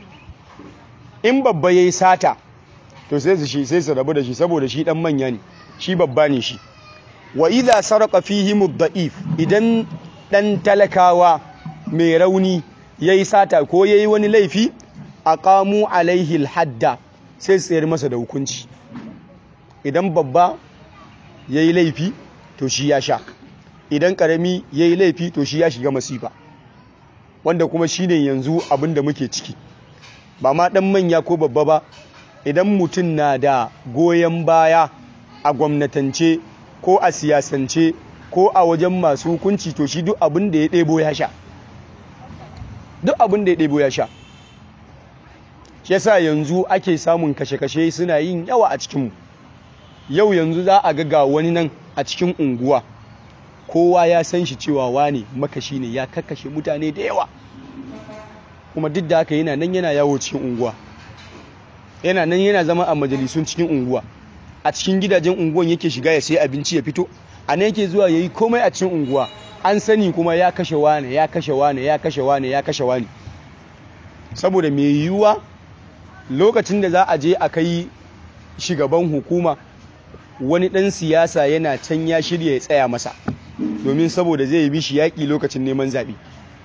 In babba yayi sata, to sai su shi sai su rabu da shi saboda shi dan manya ne, shi babba ne shi. Wa idza saraka fihimu da'if, idan dan talakawa mai rauni yayi sata ko yayi wani laifi, aqamu alaihi alhadda, sai su tsayar masa da hukunci. Idan babba yayi laifi to shi ya sha, idan karami yayi laifi to shi ya shiga masifa, wanda kuma shine yanzu abinda muke ciki. Ba ma dan manya ko babba ba, idan mutum na da goyen baya a gwamnatance ko a siyasance ko a wajen masu hukunci, to shi duk abin da ya ɗebo ya sha. Duk abin da ya ɗebo ya sha. Shi yasa yanzu ake samun kashe-kashe suna yin yawa a cikinmu. Yau yanzu za a ga wani nan a cikin unguwa, kowa ya san shi cewa wane makashi ne, ya kakkashe mutane da yawa, kuma duk da haka yana nan yana yawo cikin unguwa, yana nan yana zama a majalisun cikin unguwa, a cikin gidajen unguwan yake shiga ya sai abinci ya fito, a nan yake zuwa ya yi komai a cikin unguwa. An sani kuma ya kashe wane ya kashe wane ya kashe wane ya kashe wane. Saboda mai yiwuwa lokacin da za a je a kai shugaban hukuma, wani ɗan siyasa yana can ya shirya ya tsaya masa, domin saboda zai bi shi yaƙi lokacin neman zaɓe.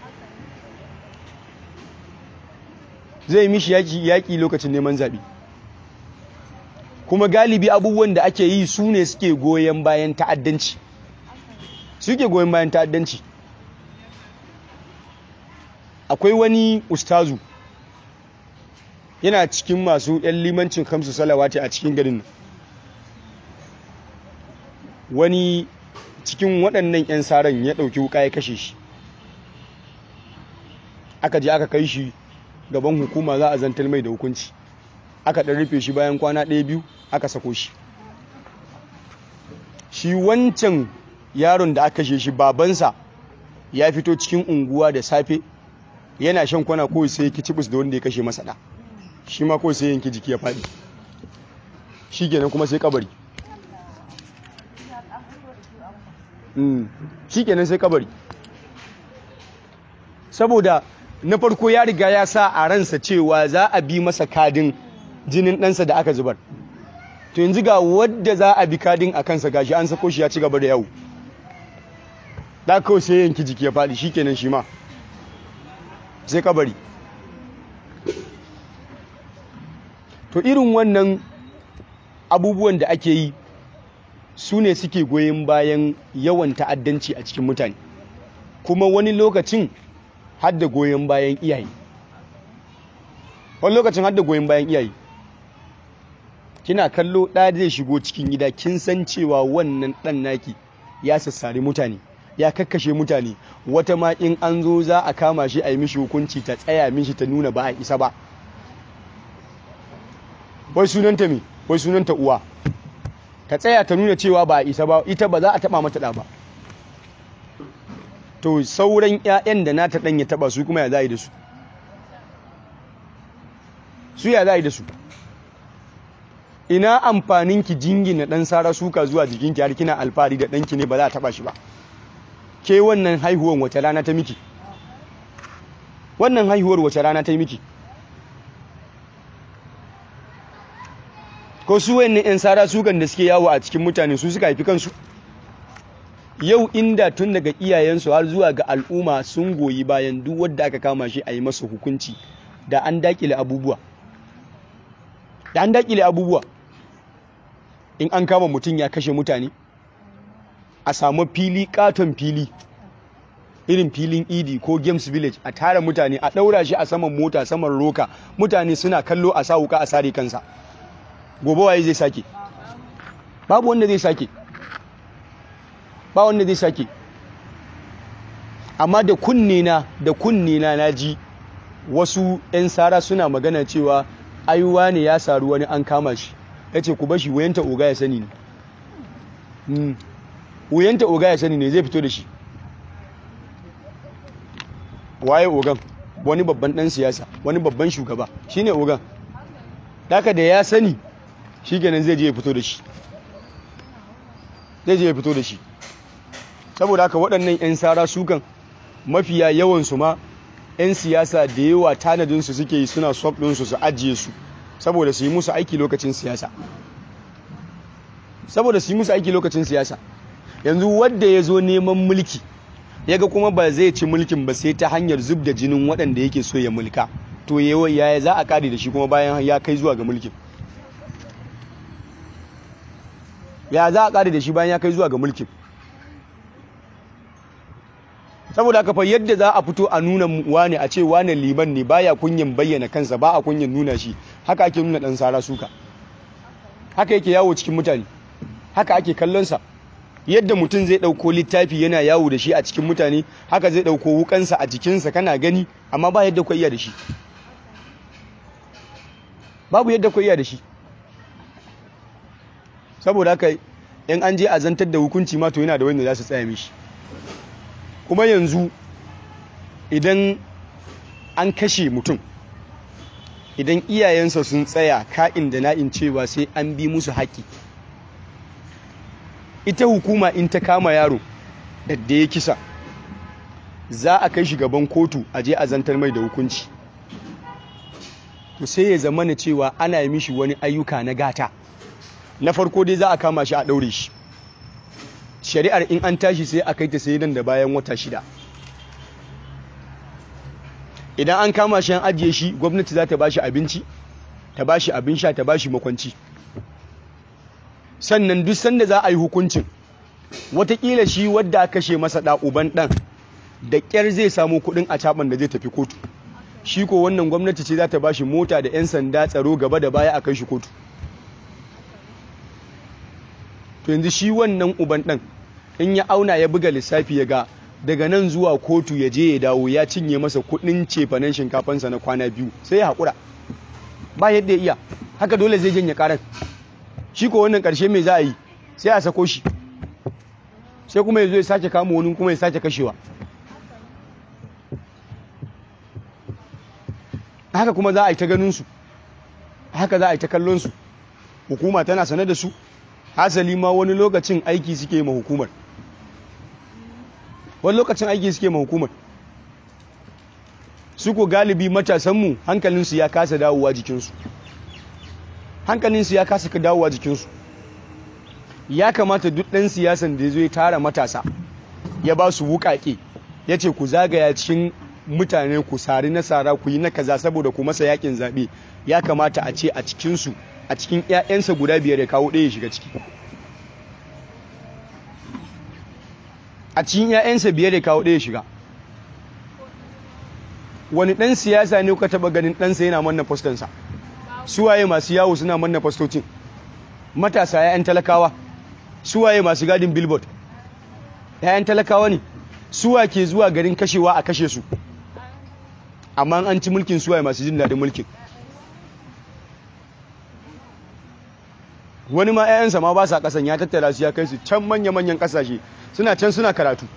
Zai mishi yaƙi lokacin neman zaɓe. Kuma galibi abubuwan da ake yi su ne suke goyon bayan ta'addanci. Suke goyon bayan ta'addanci. akwai wani ustazu yana cikin masu yan limancin kamsu salawati a cikin garin wani cikin waɗannan 'yan saran ya ɗauki wuka ya kashe shi, aka je aka kai shi gaban hukuma za a zantar mai da hukunci, aka ɗan rufe shi bayan kwana ɗaya biyu aka sako shi. Shi wancan yaron da aka kashe shi babansa ya fito cikin unguwa da safe yana shan kwana kawai sai ya kicibus da wanda ya kashe masa ɗa, shi ma kawai sai yanki jiki ya faɗi, shi kenan kuma sai kabari. shi kenan sai kabari, saboda na farko ya riga ya sa a ransa cewa za a bi masa kadin jinin ɗansa da aka zubar, to yanzu ga wadda za a bi kadin a kansa gashi an sako shi ya ci gaba da yawo, da kawai sai yanki jiki ya faɗi, shi kenan shi ma sai kabari. To irin wannan abubuwan da ake yi su ne suke goyon bayan yawan ta'addanci a cikin mutane, kuma wani lokacin hadda goyon bayan iyaye wani lokacin hadda goyon bayan iyaye kina kallo ɗa zai shigo cikin gida kin san cewa wannan ɗan naki ya sassari mutane, ya kakkashe mutane, wata ma in an zo za a kama shi a yi mishi hukunci ta tsaya mishi ta nuna ba a isa ba, wai sunanta me wai sunanta uwa, ta tsaya ta nuna cewa ba a isa ba, ita ba za a taba mata da ba. To sauran ƴaƴan da nata dan ya taba su kuma ya za yi da su su ya za yi da su ina amfanin ki jingina dan sara suka zuwa jikinki har kina alfari da danki ne ba za a taba shi ba. Ke wannan haihuwar wace rana ta miki wannan haihuwar wace rana ta miki ko su wayannan ƴan sara sukan da suke yawo a cikin mutane su suka haifi kansu? Yau inda tun daga iyayensu har zuwa ga al'umma sun goyi bayan duk wanda aka kama shi a yi masa hukunci, da an dakile abubuwa da an dakile abubuwa in an kama mutum ya kashe mutane a samu fili, katon fili irin filin idi ko games village, a tara mutane a ɗaura shi a saman mota, saman roka, mutane suna kallo, a sa wuka a sare kansa, gobe waye zai sake? Babu wanda zai sake, ba wanda zai sake. Amma da kunne na da kunne na naji wasu 'yan sara suna magana cewa aiwa ne ya saru wani an kama shi, yace ku bashi wayanta oga ya sani ne hmm wayanta oga ya sani ne zai fito da shi. Waye ogan? Wani babban dan siyasa, wani babban shugaba, shine ogan. Daka da ya sani shikenan zai je ya fito da shi zai je ya fito da shi saboda haka waɗannan 'yan sara sukan mafiya yawansu ma 'yan siyasa da yawa tanadinsu suke yi, suna swap ɗinsu su ajiye su saboda su yi musu aiki lokacin siyasa saboda su yi musu aiki lokacin siyasa yanzu wadda ya zo neman mulki ya ga kuma ba zai ci mulkin ba sai ta hanyar zub da jinin waɗanda yake so ya mulka, to yaya za a kare da shi kuma bayan ya kai zuwa ga mulkin? Ya za a kare da shi bayan ya kai zuwa ga mulkin? Saboda haka fa yadda za a fito a nuna wane, a ce wane liman ne baya kunyin bayyana kansa, ba a kunyin nuna shi, haka ake nuna dan sara suka, haka yake yawo cikin mutane, haka ake kallonsa. Yadda mutum zai ɗauko littafi yana yawo da shi a cikin mutane, haka zai ɗauko wukansa a jikinsa kana gani, amma ba yadda ku iya da shi, babu yadda ku iya da shi. Saboda haka in an je a zantar da hukunci ma to yana da wanda za su tsaya mishi. Kuma yanzu idan an kashe mutum, idan iyayensa sun tsaya ka'in da na'in cewa sai an bi musu haƙƙi, ita hukuma in ta kama yaro da ya kisa za a kai shi gaban kotu a je a zantar mai da hukunci, to sai ya zama na cewa ana yi mishi wani ayyuka na gata. Na farko dai za a kama shi a ɗaure shi, shari'ar in an tashi sai a kai ta sai nan da bayan wata shida. Idan an kama shi an ajiye shi, gwamnati za ta ba shi abinci, ta ba shi abin sha, ta ba shi makwanci. Sannan duk sanda za a yi hukuncin, watakila shi wadda aka kashe masa ɗa uban ɗan da ƙyar zai samu kuɗin a caɓan da zai tafi kotu. Shi ko wannan gwamnati ce za ta ba shi mota da 'yan sanda tsaro gaba da baya a kai shi kotu. To yanzu shi wannan uban ɗan in ya auna ya buga lissafi ya ga daga nan zuwa kotu ya je ya dawo ya cinye masa kuɗin cefanen shinkafansa na kwana biyu sai ya haƙura ba yadda ya iya, haka dole zai janye ƙarar. Shi ko wannan ƙarshe mai za a yi sai a sako shi, sai kuma ya zo ya sake kama wani kuma ya sake kashewa. Haka kuma za a yi ta ganinsu, haka za a yi ta kallonsu. Hukuma tana sane da su, hasali ma wani lokacin aiki suke ma hukumar wani lokacin aiki suke ma hukumar su ko galibi matasanmu hankalinsu ya kasa dawowa jikinsu hankalinsu ya kasa ka dawowa jikinsu ya kamata duk ɗan siyasan da ya zo ya tara matasa ya ba su wuƙaƙe ya ce ku zagaya cikin mutane ku sari nasara ku yi na kaza saboda ku masa yakin zaɓe, ya kamata a ce a cikinsu a cikin 'ya'yansa guda biyar ya kawo ɗaya ya shiga ciki a cikin 'ya'yansa biyar ya kawo ɗaya ya shiga. Wani ɗan siyasa ne kuka taɓa ganin ɗansa yana manna fastonsa? Suwaye masu yawo suna manna fastocin? Matasa 'ya'yan talakawa. Suwaye masu gadin billboard? 'ya'yan talakawa ne. Suwa ke zuwa garin kashewa a kashe su? Amma an ci mulkin suwaye masu jin daɗin mulkin? Wani ma 'ya'yansa ma ba sa ƙasan, ya tattara su ya kai su can manya-manyan ƙasashe suna can suna karatu.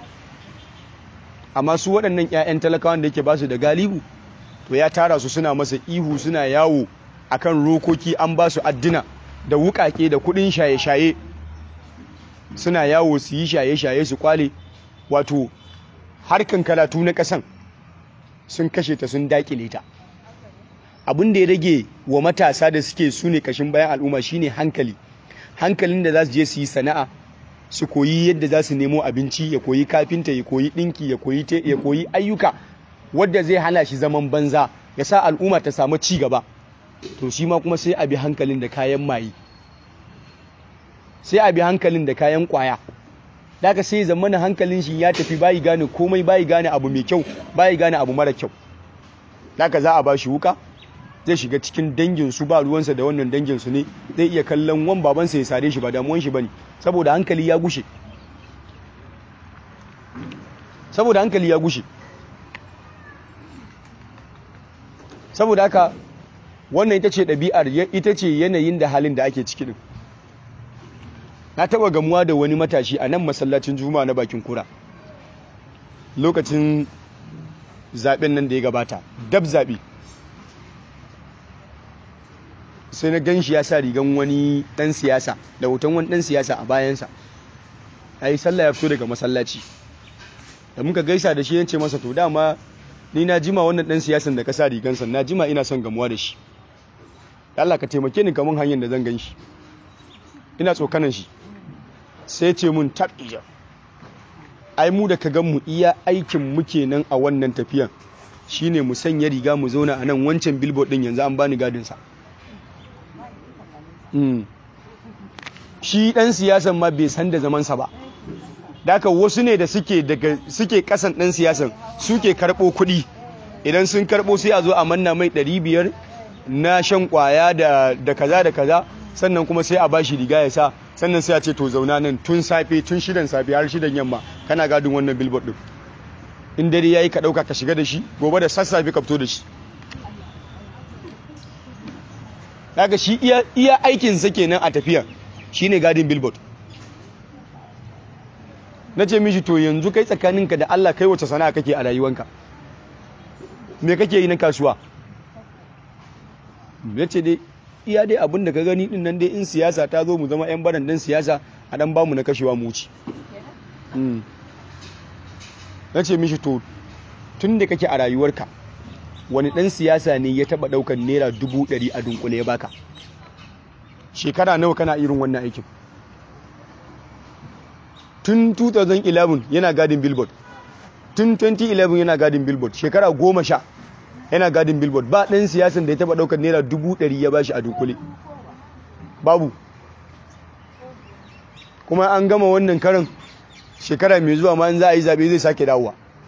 Amma su waɗannan 'ya'yan talakawan da yake ba su da galibu, to ya tara su suna masa ihu suna yawo akan rokoki, an ba su addina da wuƙaƙe da kuɗin shaye-shaye, suna yawo su yi shaye-shaye su kwale. Wato harkan karatu na ƙasan sun kashe ta, sun daƙile ta. Abin da ya rage wa matasa da suke su ne kashin bayan al'umma shine hankali hankalin da za su je su yi sana'a, su koyi yadda za su nemo abinci, ya koyi kafinta, ya koyi ɗinki, ya koyi ya koyi ayyuka wadda zai hana shi zaman banza, ya sa al'umma ta samu ci gaba. To shi ma kuma sai a bi hankalin da kayan maye, sai a bi hankalin da kayan kwaya. Daga sai zamanin hankalin shi ya tafi, bayi gane komai, bayi gane abu mai kyau, bayi gane abu mara kyau. Daga za a ba shi wuka, zai shiga cikin danginsu, ba ruwansa da wannan danginsu ne, zai iya kallon wan babansa ya sare shi, ba damuwan shi bane, saboda hankali ya gushe saboda hankali ya gushe saboda haka wannan ita ce ɗabi'ar, ita ce yanayin da halin da ake ciki din. Na taɓa gamuwa da wani matashi a nan masallacin Juma'a na bakin kura lokacin zaɓen nan da ya gabata, dab zaɓe. Sai na gan shi ya sa rigan wani ɗan siyasa da hoton wani ɗan siyasa a bayansa, ya yi sallah ya fito daga masallaci. Da muka gaisa da shi ya ce masa, to dama ni na jima wannan ɗan siyasan da ka sa rigansa, na jima ina son gamuwa da shi, Allah ka taimake ni kamun hanyar da zan gan shi, ina tsokanan shi. Sai ce mun, taɓiya ai mu da ka gan mu iya aikin muke nan a wannan tafiyan shine mu sanya riga mu zauna a nan wancan billboard ɗin, yanzu an bani gadinsa. Mm. Shi ɗan siyasan ma bai san da zamansa ba. Daka wasu ne da suke daga suke kasan ɗan siyasan suke karɓo kuɗi, idan sun karɓo sai a zo a manna mai ɗari biyar na shan ƙwaya da, da kaza da kaza, sannan kuma sai a bashi riga ya sa, sannan sai a ce to zauna nan tun safe, tun shidan safe har shidan yamma kana gadin wannan billboard ɗin. In dare yayi ka ɗauka ka shiga da shi, gobe da sassafe ka fito da shi. Daga shi iya, iya aikinsa kenan a tafiya shine gadin billboard. Na ce mishi, to yanzu kai tsakaninka da Allah kai wace sana'a kake a rayuwanka? Me kake yi na kasuwa? Ya ce dai iya dai abin da ka gani din nan dai, in siyasa ta zo mu zama 'yan barandan siyasa a dan bamu na kashewa mu wuce. Mm. Na ce mishi, to tun da kake a rayuwarka wani ɗan siyasa ne ya taɓa ɗaukar naira dubu ɗari a dunkule ya baka? Shekara nawa kana irin wannan aikin? Tun two thousand eleven yana gadin billboard, tun twenty eleven yana gadin billboard, shekara goma sha yana gadin billboard. Ba ɗan siyasan da ya taɓa ɗaukar naira dubu ɗari ya bashi a dunkule, babu. Kuma an gama wannan karan, shekara mai zuwa ma in za a yi zaɓe zai sake dawowa.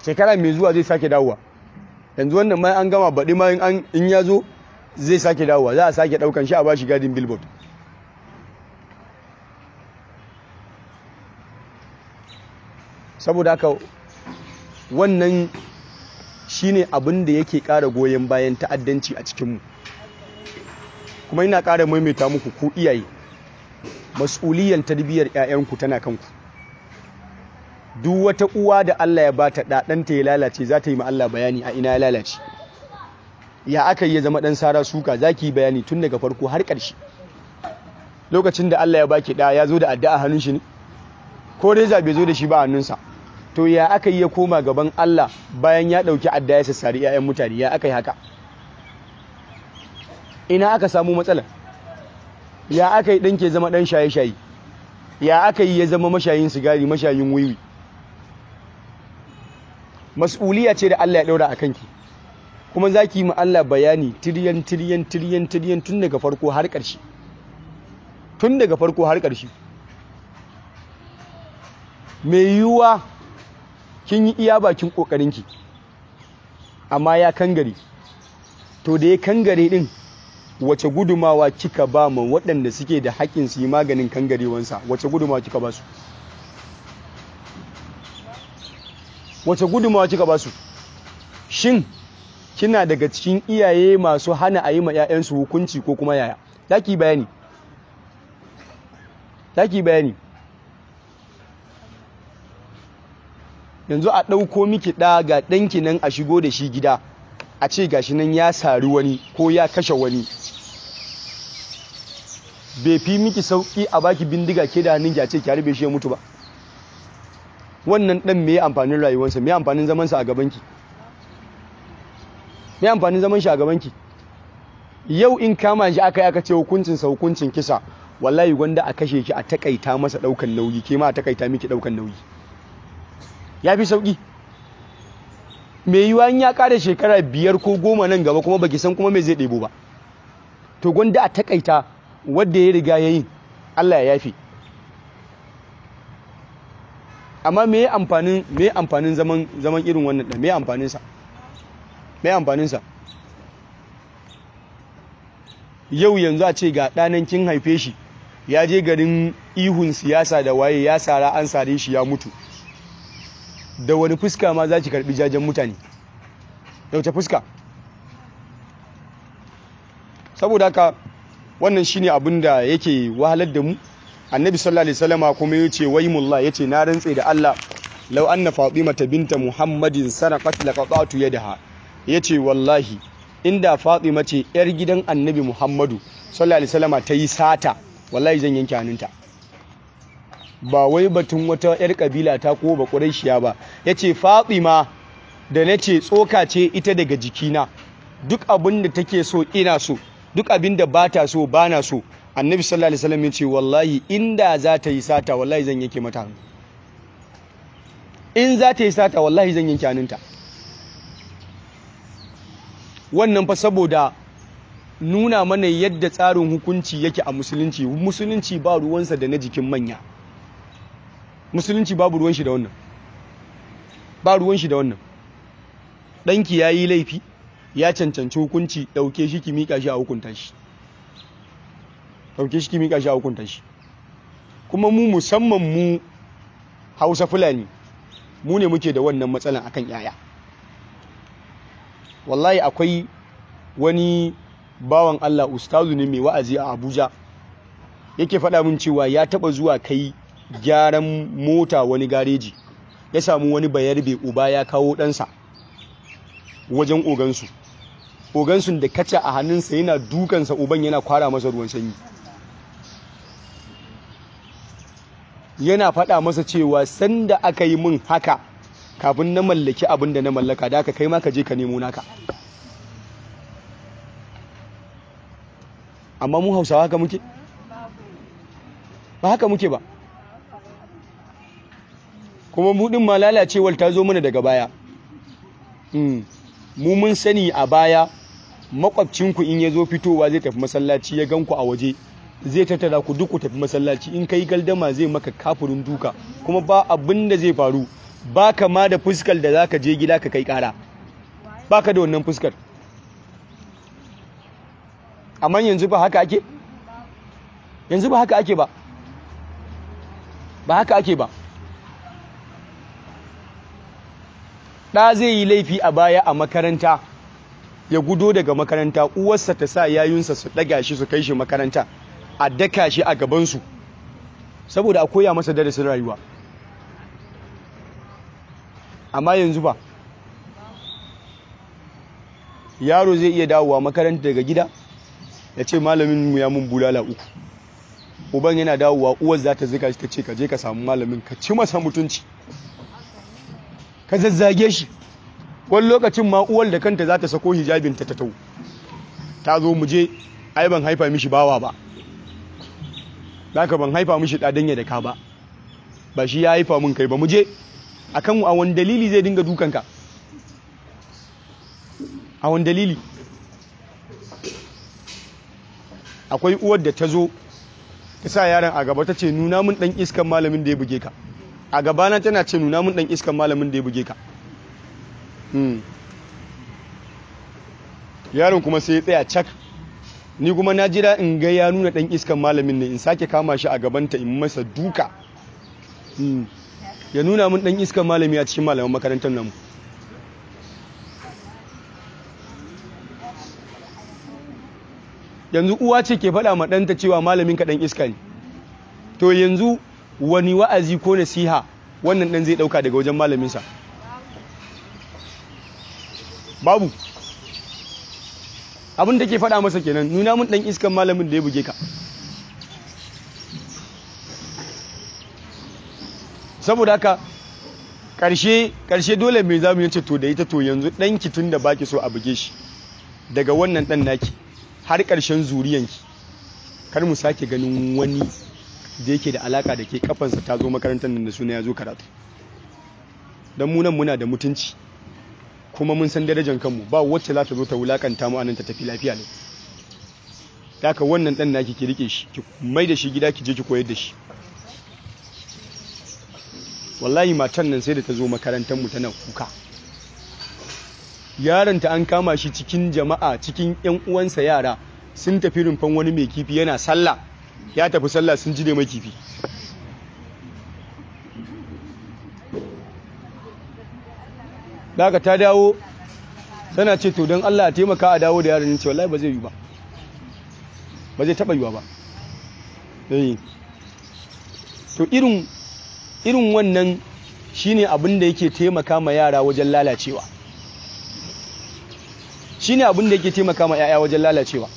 shekara mai zuwa zai sake dawowa. Yanzu wannan ma an gama baɗi ma in ya zo zai sake dawowa, za a sake ɗaukan shi a bashi gadin billboard. Saboda haka wannan shine abin da yake ƙara goyon bayan ta'addanci a cikinmu. Kuma ina ƙara maimaita muku ku iyaye, mas'uliyyar tarbiyyar 'ya'yanku tana kanku. Duk wata uwa da Allah ya bata ɗaɗanta ya lalace za ta yi ma Allah bayani a ina ya lalace. Ya aka yi ya zama ɗan sara suka, za ki yi bayani tun daga farko har ƙarshe. Lokacin da Allah ya baki ɗa ya zo da addu'a hannun shi ne? Ko reza bai zo da shi ba hannunsa? To ya aka yi ya koma gaban Allah bayan ya ɗauki adda ya sassari 'ya'yan mutane, ya aka yi haka? Ina aka samu matsala? Ya aka yi ɗan ke zama ɗan shaye-shaye? Ya aka yi ya zama mashayin sigari, mashayin wiwi? Mas'uliya ce da Allah ya ɗaura a kanki, kuma za ki yi ma Allah bayani tiryan tiryan tiryan tiryan tun daga farko har ƙarshe. Tun daga farko har ƙarshe. Mai yiwuwa kin yi iya bakin ƙoƙarinki, amma ya kangare. To da ya kangare ɗin, wace gudumawa kika ba ma waɗanda suke da haƙƙin su yi maganin kangarewansa? Wace gudumawa kika ba su? Wace gudumawa kika ba su? Shin kina daga cikin iyaye masu hana a yi ma 'ya'yansu hukunci ko kuma yaya? Za ki bayani. Za ki bayani. Yanzu a ɗauko miki ɗa ga ɗanki nan a shigo da shi gida, a ce gashi nan ya sari wani ko ya kashe wani. Bai fi miki sauƙi a baki bindiga ke da hannunki a ce ki harbe shi ya mutu ba? Wannan ɗan me amfanin rayuwarsa, me amfanin zamansa a gabanki? Me amfanin zaman shi a gabanki? Yau in kama shi aka yi aka ce hukuncinsa hukuncin kisa, wallahi gwanda a kashe shi a takaita masa ɗaukan nauyi, ke ma a takaita miki ɗaukan nauyi. Ya fi sauƙi. Me yiwuwa in ya ƙara shekara biyar ko goma nan gaba kuma baki san kuma me zai ɗebo ba. To gwanda a takaita wadda ya riga ya yi, Allah ya yafi. Amma me amfanin me amfanin zaman zaman irin wannan da me amfanin sa? Me amfanin sa? Yau yanzu a ce ga ɗanan kin haife shi, ya je garin ihun siyasa da waye ya sara an sare shi ya mutu. Da wani fuska ma za ki karɓi jajen mutane? Da wace fuska? Saboda haka wannan shine abin da yake wahalar da mu. Annabi sallallahu alaihi wasallama kuma yace waymullah, yace na rantse da Allah, law anna fatimata binta muhammadin sarqat laqata'tu yadaha. Yace wallahi inda fatima ce yar gidan annabi muhammadu sallallahu alaihi wasallama ta yi sata, wallahi zan yanke hannunta. Ba wai batun wata yar kabila ta ko ba quraishiya ba. Yace fatima da nace tsoka ce ita daga jikina, duk abin da take so ina so, duk abin da bata so bana so. Annabi sallallahu alaihi wasallam yace wallahi inda za ta yi sata wallahi zan yanke mata hannu. In za ta yi sata wallahi zan yanke hannunta. Wannan fa saboda nuna mana yadda tsarin hukunci yake a musulunci. Musulunci ba ruwansa da na jikin manya. Musulunci babu ruwan shi da wannan. Ba ruwan shi da wannan. Danki yayi laifi, ya cancanci hukunci, dauke shi ki mika shi a hukunta shi. Dauke shi ki mika shi a hukunta shi. Kuma mu musamman mu Hausa Fulani, mu ne muke da wannan matsalan akan yaya. Wallahi akwai wani bawan Allah, ustazu ne mai wa'azi a Abuja, yake faɗa min cewa ya taɓa zuwa kai gyaran mota wani gareji, ya samu wani bayarbe uba ya kawo ɗansa wajen ogansu. Ogansun da kaca a hannunsa yana dukansa, uban yana kwara masa ruwan sanyi. Yana faɗa masa cewa sanda aka yi min haka kafin na mallaki abin da na mallaka, da aka kai ma ka je ka nemo naka. Amma mu Hausawa haka muke? Ba haka muke ba. Kuma mu din ma lalacewar ta zo mana daga baya. Mu mun sani a baya, makwabcinku in ya zo fitowa zai tafi masallaci ya ganku a waje, zai tattara ku duk ku tafi masallaci. In kai galdama zai maka kafurin duka, kuma ba abin da zai faru. baka ma da fuskar da zaka je gida ka kai kara baka da wannan fuskar. Amma yanzu ba haka ake yanzu ba haka ake ba ba haka ake ba ɗa zai yi laifi a baya a makaranta ya gudo daga makaranta uwarsa ta sa yayunsa su ɗaga shi su kai shi makaranta a daka shi a gabansu saboda a koya masa darasin rayuwa. Amma yanzu ba yaro zai iya dawowa makaranta daga gida ya ce malamin mu ya mun bulala uku, uban yana dawowa uwar za ta zika shi ta ce ka je ka samu malamin ka ci masa mutunci ka zazzage shi. Wani lokacin ma uwar da kanta za ta sako hijabinta ta tau ta zo mu je ai ban haifa mishi bawa ba haka ban haifa mishi ɗadanya da ka ba ba shi ya haifa mun kai ba mu je akan a wani dalili zai dinga dukanka a wani dalili. Akwai uwar da ta zo ta sa yaron a gaba ta ce nuna mun ɗan iskan malamin da ya buge ka a gabana tana ce nuna mun ɗan iskan malamin da ya buge ka. Yaron kuma sai ya tsaya cak, ni kuma na jira in ga ya nuna ɗan iskan malamin ne in sake kama shi a gabanta in masa duka ya nuna mun ɗan iskan malami a cikin malaman makarantar namu. Yanzu uwa ce ke faɗa ma ɗanta cewa malamin ka ɗan iska ne, to yanzu wani wa'azi ko nasiha wannan ɗan zai ɗauka daga wajen malaminsa? Babu. Abin da ke faɗa masa kenan nuna mun ɗan iskan malamin da ya buge ka. Saboda haka ƙarshe ƙarshe dole mai zamu yace to da ita to yanzu ɗanki tun da baki so a buge shi daga wannan ɗan naki har ƙarshen zuriyanki kar mu sake ganin wani da yake da alaka da ke kafansa ta zo makarantar nan da suna ya zo karatu. Don mu nan muna da mutunci kuma mun san darajar kanmu ba wacce za ta zo ta wulakanta mu anan ta tafi lafiya ne. Haka wannan ɗan naki ki rike shi ki mai da shi gida ki je ki koyar da shi. Wallahi matan nan sai da ta zo makarantar mu tana kuka. Yaronta an kama shi cikin jama'a cikin ƴan uwansa yara sun tafi rumfan wani mai kifi yana sallah ya tafi sallah sun jide mai kifi. Daga ta dawo tana ce to don Allah a taimaka a dawo da yaron ce wallahi ba zai yi ba ba zai taɓa yiwa ba. Eh to irin irin wannan shine abin da yake taimaka ma yara wajen lalacewa. Shine abin da yake taimaka ma yaya wajen lalacewa.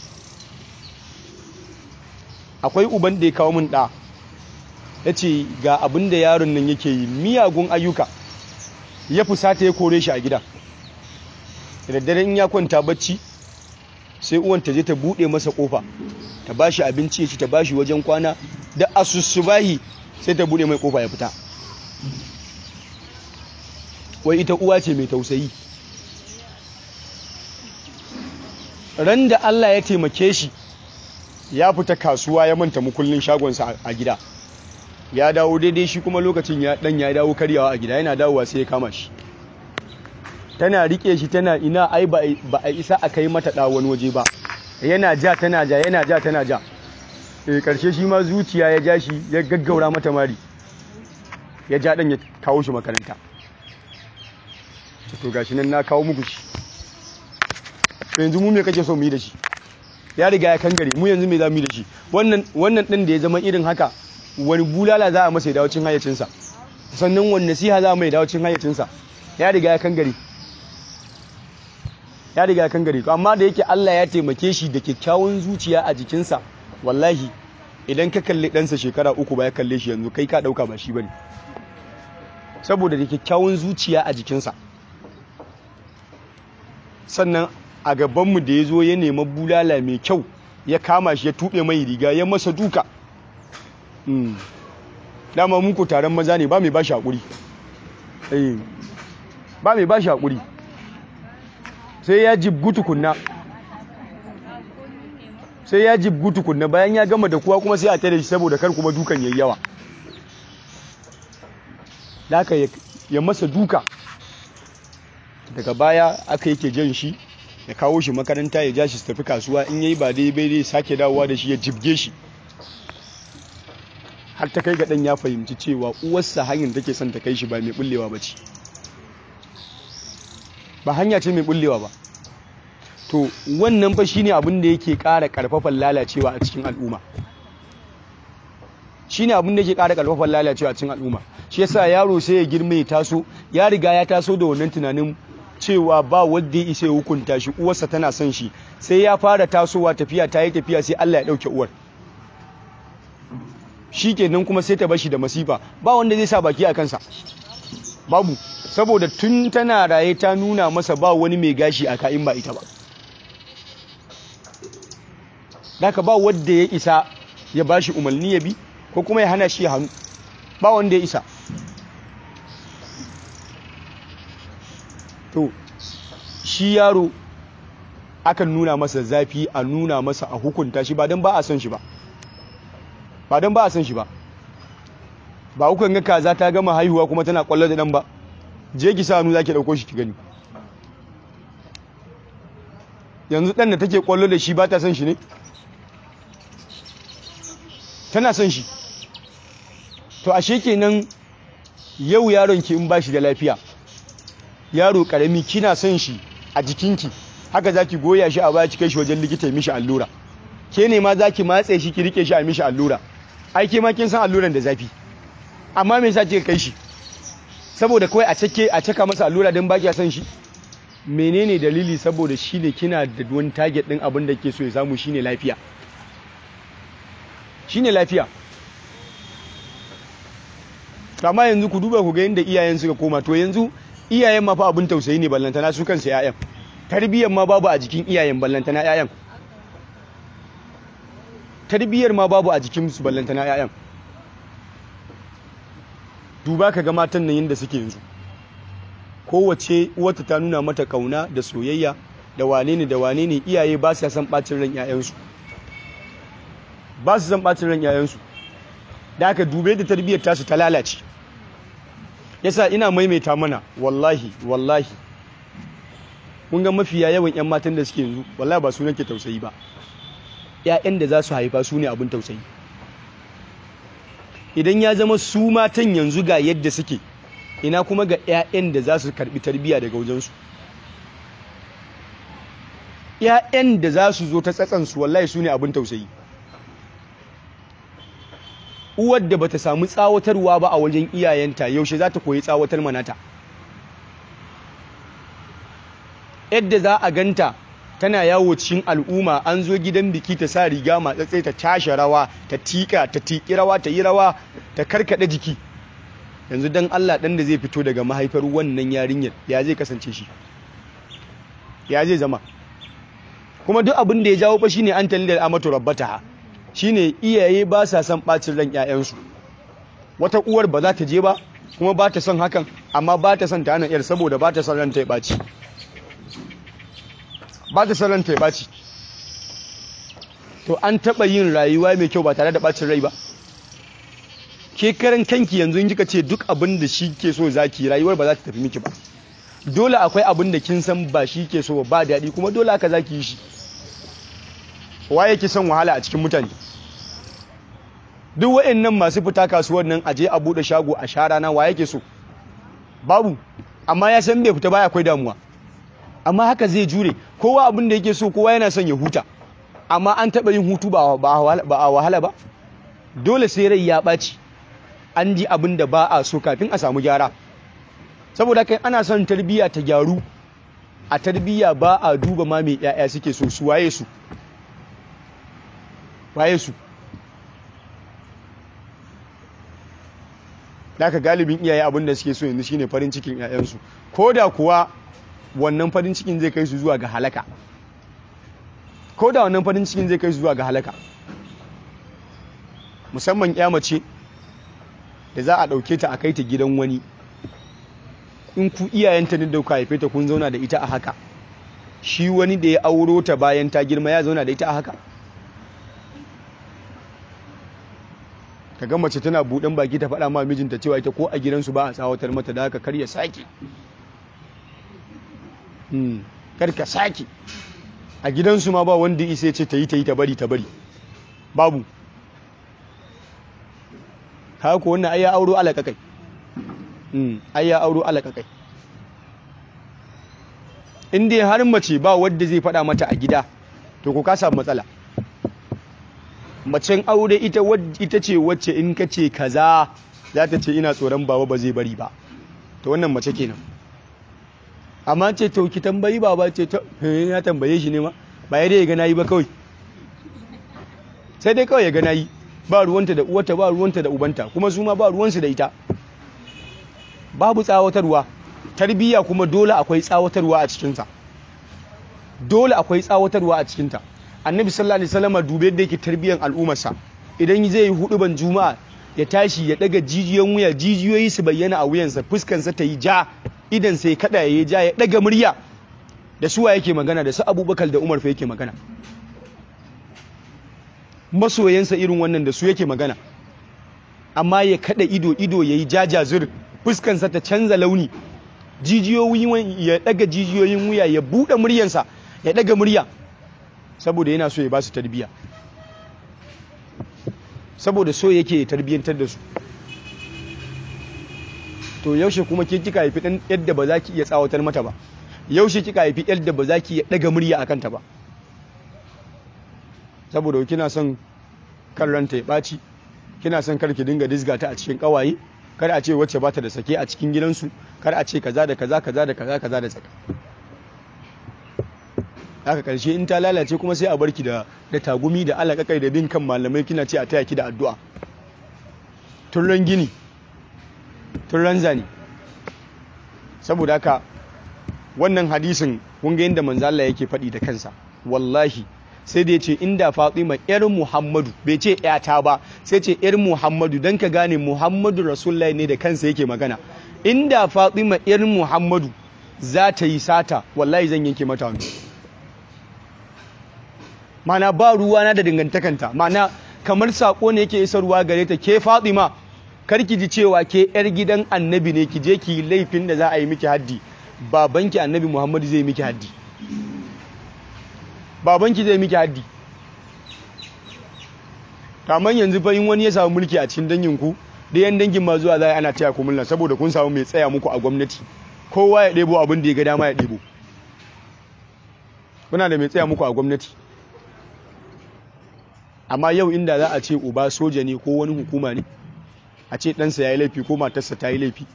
Akwai uban da ya kawo min ɗa ya ce ga abin da yaron nan yake yi miyagun ayyuka ya fusata ya kore shi a gida. Da daddare in ya kwanta bacci sai uwan ta je ta buɗe masa ƙofa ta ba shi abinci ya ci ta ba shi wajen kwana da asusubahi sai ta buɗe mai ƙofa ya fita. Wai ita uwa ce mai tausayi. Ran da Allah ya taimake shi ya fita kasuwa ya manta mukullin shagonsa a gida ya dawo daidai shi kuma lokacin ya dan ya dawo karyawa a gida yana dawowa sai ya kama shi tana rike shi tana ina ai ba a isa a kai mata da wani waje ba yana ja tana ja yana ja tana ja eh karshe shi ma zuciya ya ja shi ya gaggaura mata mari ya ja dan ya kawo shi makaranta. To gashi nan na kawo muku shi yanzu mu me kake so mu yi da shi? Ya riga ya kangare mu yanzu me za mu yi da shi? Wannan wannan din da ya zama irin haka wani bulala za a masa ya dawo cin hayyacinsa sannan wani nasiha za a mai dawo cin hayyacinsa? Ya riga ya kangare ya riga ya kangare to amma da yake Allah ya taimake shi da kyakkyawan zuciya a jikinsa wallahi idan ka kalle ɗansa shekara uku ba ya kalle shi yanzu kai ka ɗauka ba shi bane saboda da kyakkyawan zuciya a jikinsa. Sannan a gabanmu da ya zo ya nema bulala mai kyau ya kama shi ya tuɓe mai riga ya masa duka. Dama muku taron maza ne ba mai ba shi haƙuri ba mai ba shi haƙuri sai ya jibgu tukunna sai ya jibgu tukunna bayan ya gama da kuwa kuma sai a tare shi saboda kar kuma dukan yayi yawa. Haka ya masa duka. Daga baya aka yake jan shi ya kawo shi makaranta ya ja shi su tafi kasuwa, in yayi ba dai bai dai sake dawowa da shi ya jibge shi, har ta kai ga ɗan ya fahimci cewa uwarsa hanyar take son ta kai shi ba mai bullewa ba ce, ba hanya ce mai bullewa ba. To wannan fa shine abin da yake ƙara ƙarfafan lalacewa a cikin al'umma, shine abin da yake ƙara ƙarfafan lalacewa a cikin al'umma. Shi yasa yaro sai ya girma ya taso, ya riga ya taso da wannan tunanin cewa ba wanda ya isa ya hukunta shi, uwarsa tana son shi, sai ya fara tasowa tafiya ta yi tafiya sai Allah ya ɗauke uwar, shi kenan kuma sai ta bashi da masifa, ba wanda zai sa baki a kansa, babu, saboda tun tana raye ta nuna masa ba wani mai gashi a ka'in ba ita ba. Daka ba wanda ya isa ya bashi umarni ya bi ko kuma ya hana shi ya hannu, ba wanda ya isa. To shi yaro akan nuna masa zafi, a nuna masa a hukunta shi ba don ba a son shi ba, ba don ba a son shi ba. Ba kukan ga kaza ta gama haihuwa kuma tana kwallo da dan ba, je ki sa hannu zaki dauko shi ki gani. Yanzu dan da take kwallo da shi ba ta son shi ne? Tana son shi. To ashe kenan yau yaron ki in ba shi da lafiya, yaro karami kina son shi a jikinki, haka zaki goya shi a baya ki kai shi wajen likita ya mishi allura, ke ne ma zaki matse shi ki rike shi a mishi allura. Ai ke ma kin san alluran da zafi, amma me yasa kika kai shi? Saboda kawai a cake a caka masa allura don baki son shi? Menene dalili? Saboda shine kina da wani target din abin da kike so ya samu, shine lafiya, shine lafiya. Amma yanzu ku duba ku ga yadda iyayen suka koma. To yanzu iyayen ma fa abin tausayi ne, ballantana su kansu ƴaƴan. Tarbiyyar ma babu a jikin iyayen, ballantana ƴaƴan. Tarbiyyar ma babu a jikin su, ballantana ƴaƴan. Duba ka ga matan nan yanda suke yanzu, kowace uwarta ta nuna mata kauna da soyayya da wane ne da wane ne, iyaye ba su san bacin ran ƴaƴansu, ba su san bacin ran ƴaƴansu. Da aka dube da tarbiyyar tasu ta lalace. Yasa ina maimaita mana, wallahi wallahi mun ga mafiya yawan ƴan matan da suke yanzu, wallahi ba su nake tausayi ba, ƴaƴan da za su haifa su ne abin tausayi. Idan ya zama su matan yanzu ga yadda suke, ina kuma ga ƴaƴan da za su karbi tarbiyya daga wajensu, ƴaƴan da za su zo ta tsatsansu, wallahi su ne abin tausayi. Uwar da bata samu tsawatarwa ba a wajen iyayenta, yaushe za ta koyi tsawatar manata? Yadda za a ganta tana yawo cikin al'umma, an zo gidan biki ta sa riga matsatsai, ta cashe rawa, ta tika ta tiki rawa, ta yi rawa, ta karkade jiki. Yanzu dan Allah, dan da zai fito daga mahaifar wannan yarinyar ya zai kasance shi, ya zai zama? Kuma duk abin da ya jawo fa shine an talil amatu rabbataha, shine iyaye ba sa son bacin ran ƴaƴansu. Wata uwar ba za ta je ba, kuma ba ta son hakan, amma ba ta son ta hana ƴar saboda ba ta son ranta ya ɓaci, ba ta son ranta ya ɓaci. To an taɓa yin rayuwa mai kyau ba tare da ɓacin rai ba? Ke karan kanki yanzu in kika ce duk abin da shi ke so zaki, rayuwar ba za ta tafi miki ba. Dole akwai abin da kin san ba shi ke so ba daɗi, kuma dole haka zaki yi shi. Waye ke son wahala a cikin mutane? Duk waɗannan masu fita kasuwar nan, aje a buɗe shago a sha rana, waye ke so? Babu. Amma ya san bai fita baya akwai damuwa, amma haka zai jure. Kowa abin da yake so, kowa yana son ya huta, amma an taɓa yin hutu ba a wahala ba? Dole sai rai ya ɓaci, an ji abin da ba a so kafin a samu gyara. Saboda kai ana son tarbiyya ta gyaru. A tarbiyya ba a duba ma mai ƴaƴa suke so, su waye su, waye su. Daga galibin iyaye abin da suke so yanzu shine farin cikin ƴaƴansu, ko da kuwa wannan farin cikin zai kai su zuwa ga halaka, ko da wannan farin cikin zai kai su zuwa ga halaka. Musamman ƴa mace da za a ɗauke ta a kai ta gidan wani, in ku iyayenta ne da kuka haife ta kun zauna da ita a haka, shi wani da ya auro ta bayan ta girma ya zauna da ita a haka? kaga mace tana buɗan baki ta faɗa ma mijinta cewa ita ko a gidansu ba a tsawatar mata da haka kar ya sake hmm kar ka sake a gidansu ma ba wanda isa ce ta yi ta yi ta bari ta bari babu haka ko wannan ai ya auro alakakai hmm ai ya auro alakakai in dai har mace ba wanda zai faɗa mata a gida to ko ka samu matsala macen aure ita ita ce wacce in ka ce kaza za ta ce ina tsoron baba ba zai bari ba to wannan mace kenan amma ce to ki tambayi baba ce to ya tambaye shi ne ma ba ya dai ya ga nayi ba kawai sai dai kawai ya ga nayi ba ruwanta da uwarta ba ruwanta da ubanta kuma su ma ba ruwansu da ita babu tsawatarwa tarbiyya kuma dole akwai tsawatarwa a cikinta dole akwai tsawatarwa a cikinta annabi sallallahu alaihi wasallam dube yadda yake tarbiyyar al'ummarsa idan zai yi huduban juma'a ya tashi ya daga jijiyoyin wuya jijiyoyi su bayyana a wuyansa fuskansa ta yi ja idan sai kada ya ja ya daga murya da suwa yake magana da su abubakar da umar fa yake magana masoyansa irin wannan da su yake magana amma ya kada ido ido yayi jajazur fuskansa ta canza launi jijiyoyin ya daga jijiyoyin wuya ya bude muryansa ya daga murya saboda yana so ya ba su tarbiya saboda so yake tarbiyantar da su to yaushe kuma ke kika haifi dan yadda ba za ki iya tsawatar mata ba yaushe kika haifi yadda ba za ki iya daga murya akan ta ba saboda kina son kan ranta ya ɓaci kina son kar ki dinga dizga ta a cikin kawaye kar a ce wacce bata da sake a cikin gidansu kar a ce kaza da kaza kaza da kaza kaza da tsaka haka karshe in ta lalace kuma sai a barki da da tagumi da alakakai da bin kan malamai kina ce a taya ki da addu'a turran gini turran zani saboda haka wannan hadisin kun ga yadda manzo Allah yake faɗi da kansa wallahi sai da yace inda Fatima yar Muhammadu bai ce ƴata ba sai ce yar Muhammadu dan ka gane Muhammadu Rasulullahi ne da kansa yake magana inda Fatima yar Muhammadu za ta yi sata wallahi zan yanke mata hannu mana ba ruwa na da dangantakanta mana kamar sako ne yake isarwa gare ta ke Fatima karki ji cewa ke yar gidan annabi ne ki je ki laifin da za a yi miki haddi babanki annabi Muhammadu zai miki haddi babanki zai miki haddi kamar yanzu fa in wani ya samu mulki a cikin danginku da yan dangin ma zuwa zai ana taya ku murna saboda kun samu mai tsaya muku a gwamnati kowa ya ɗebo abin da ya ga dama ya ɗebo kuna da mai tsaya muku a gwamnati amma yau inda za a ce uba soja ne ko wani hukuma ne a ce ɗansa ya yi laifi ko matarsa ta yi laifi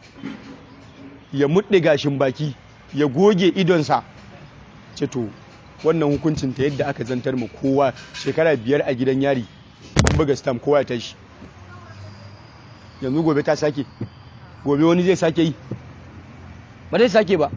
ya muɗe gashin baki ya goge idonsa ce to wannan hukuncin ta yadda aka zantar mu kowa shekara biyar a gidan yari an buga stamp kowa ya tashi yanzu gobe ta sake gobe wani zai sake yi ba zai sake ba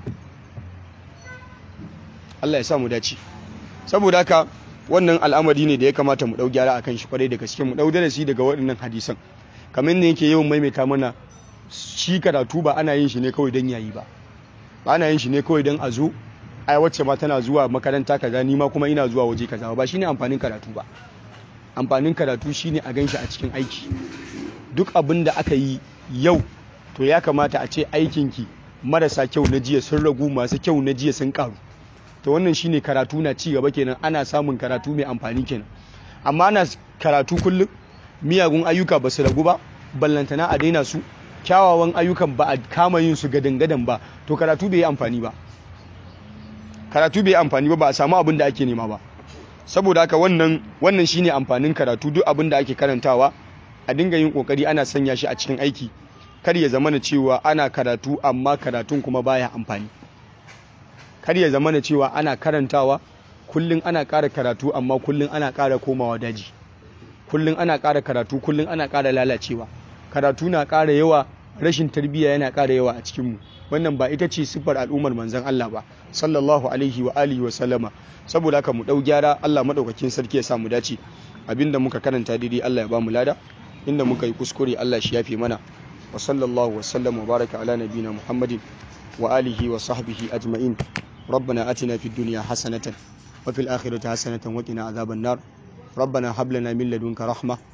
Allah ya sa mu dace saboda haka wannan al'amari ne da ya kamata mu dau gyara akan shi kwarai da gaske mu dau darasi daga waɗannan hadisan kamar ne yake yawan maimaita mana shi karatu ba ana yin shi ne kawai dan yayi ba ba ana yin shi ne kawai dan a zo ai wacce ma tana zuwa makaranta kaza ni ma kuma ina zuwa waje kaza ba shine amfanin karatu ba amfanin karatu shine a ganshi a cikin aiki duk abin da aka yi yau to ya kamata a ce aikinki marasa kyau na jiya sun ragu masu kyau na jiya sun karu to wannan shine karatu na ci gaba kenan ana samun karatu mai amfani kenan amma ana karatu kullum miyagun ayyuka ba su ragu ba ballantana a daina su kyawawan ayyukan ba a kama yin su gadan-gadan ba to karatu bai yi amfani ba karatu bai amfani ba ba a samu abin da ake nema ba saboda haka wannan wannan shine amfanin karatu duk abin da ake karantawa a dinga yin kokari ana sanya shi a cikin aiki kar ya zamana cewa ana karatu amma karatun kuma baya amfani kar ya zamana cewa ana karantawa kullun ana ƙara karatu amma kullun ana ƙara komawa daji kullun ana ƙara karatu kullun ana ƙara lalacewa karatu na ƙara yawa rashin tarbiyya yana ƙara yawa a cikinmu wannan ba ita ce siffar al'ummar manzon Allah ba sallallahu alaihi wa alihi wa sallama saboda haka mu dau gyara Allah madaukakin sarki ya sa mu dace abinda muka karanta daidai Allah ya ba mu lada inda muka yi kuskure Allah shi yafe mana wa sallallahu wa sallama wa baraka ala nabina Muhammadin wa alihi wa sahbihi ajma'in ربنا آتنا في الدنيا حسنة وفي الآخرة حسنة وقنا عذاب النار ربنا هب لنا من لدنك رحمة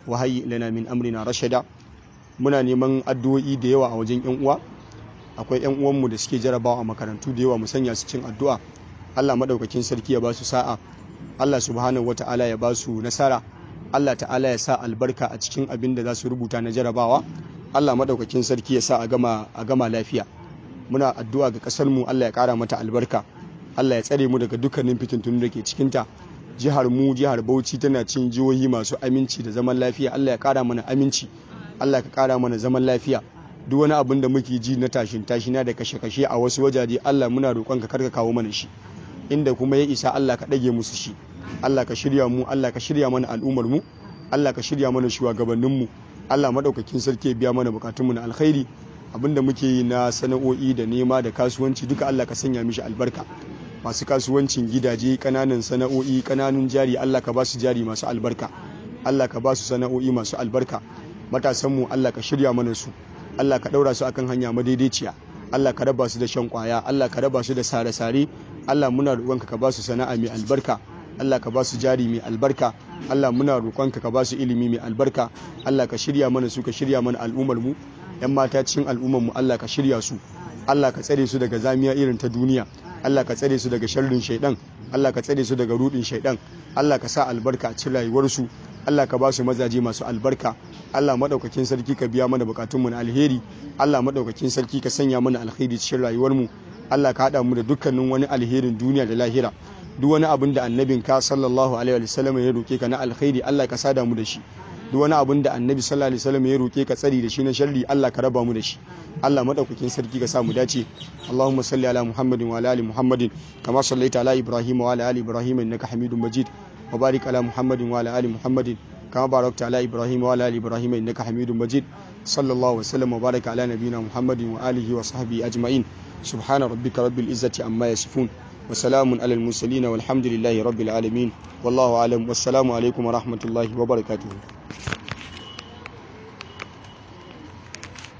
وهيئ لنا من أمرنا رشدا. muna neman addu'o'i da yawa a wajen yan uwa. Akwai yan uwanmu da suke jarabawa a makarantu da yawa, mu sanya su cin addu'a. Allah madaukakin sarki ya ba su sa'a, Allah subhanahu wata'ala ya ba su nasara, Allah ta'ala ya sa albarka a cikin abin da za su rubuta na jarabawa. Allah madaukakin sarki ya sa a gama a gama lafiya. Muna addu'a ga kasar mu, Allah ya kara mata albarka, Allah ya tsare mu daga dukkanin fitintunu da ke cikin ta. Jihar mu jihar Bauchi tana cin jihohi masu aminci da zaman lafiya. Allah ya kara mana aminci, Allah ka kara mana zaman lafiya. Duk wani abin da muke ji na tashin tashina da kashe-kashe a wasu wajaje, Allah muna roƙon ka karka kawo mana shi. Inda kuma ya isa, Allah ka ɗage musu shi. Allah ka shirya mu, Allah ka shirya mana al'ummar mu, Allah ka shirya mana shugabannin mu. Allah madaukakin sarki ya biya mana bukatunmu na alkhairi. Abinda muke yi na sana'o'i da nema da kasuwanci duka Allah ka sanya mishi albarka. Masu kasuwancin gidaje, kananan sana'o'i, kananun jari, Allah ka ba su jari masu albarka, Allah ka ba su sana'o'i masu albarka. Matasanmu Allah ka shirya mana su, Allah ka daura su akan hanya madaidaiciya, Allah ka raba su da shan kwaya, Allah ka raba su da sare-sare. Allah muna roƙonka ka ba su sana'a mai albarka, Allah ka ba su jari mai albarka, Allah muna roƙonka ka ba su ilimi mai albarka. Allah ka shirya mana su, ka shirya mana al'ummar mu. Yan mata cikin al'ummar mu Allah ka shirya su, Allah ka tsare su daga zamiya irin ta duniya, Allah ka tsare su daga sharrin shaidan, Allah ka tsare su daga rudin shaidan. Allah ka sa albarka a cikin rayuwarsu, Allah ka ba su mazaje masu albarka. Allah madaukakin sarki ka biya mana bukatunmu na alheri, Allah madaukakin sarki ka sanya mana alheri cikin rayuwarmu. Allah ka haɗa mu da dukkanin wani alherin duniya da lahira. Duk wani abin da annabinka sallallahu alaihi wasallam ya roke ka na alkhairi, Allah ka sada mu da shi. Duk wani abin da annabi sallallahu alaihi wasallam ya roke ka tsari da shi na sharri, Allah ka raba mu da shi. Allah madaukakin sarki ka sa mu dace. Allahumma salli ala Muhammadin wa ala ali Muhammadin kama sallaita ala Ibrahim wa ala ali Ibrahim innaka Hamidum Majid. Wa barik ala Muhammadin wa ala ali Muhammadin kama barakta ala Ibrahim wa ala ali Ibrahim innaka Hamidum Majid. Sallallahu wasallam wa baraka ala nabiyyina Muhammadin wa alihi wa sahbihi ajma'in. Subhana rabbika rabbil izzati amma yasifun. وسلام على المرسلين والحمد لله رب العالمين والله أعلم والسلام عليكم ورحمة الله وبركاته.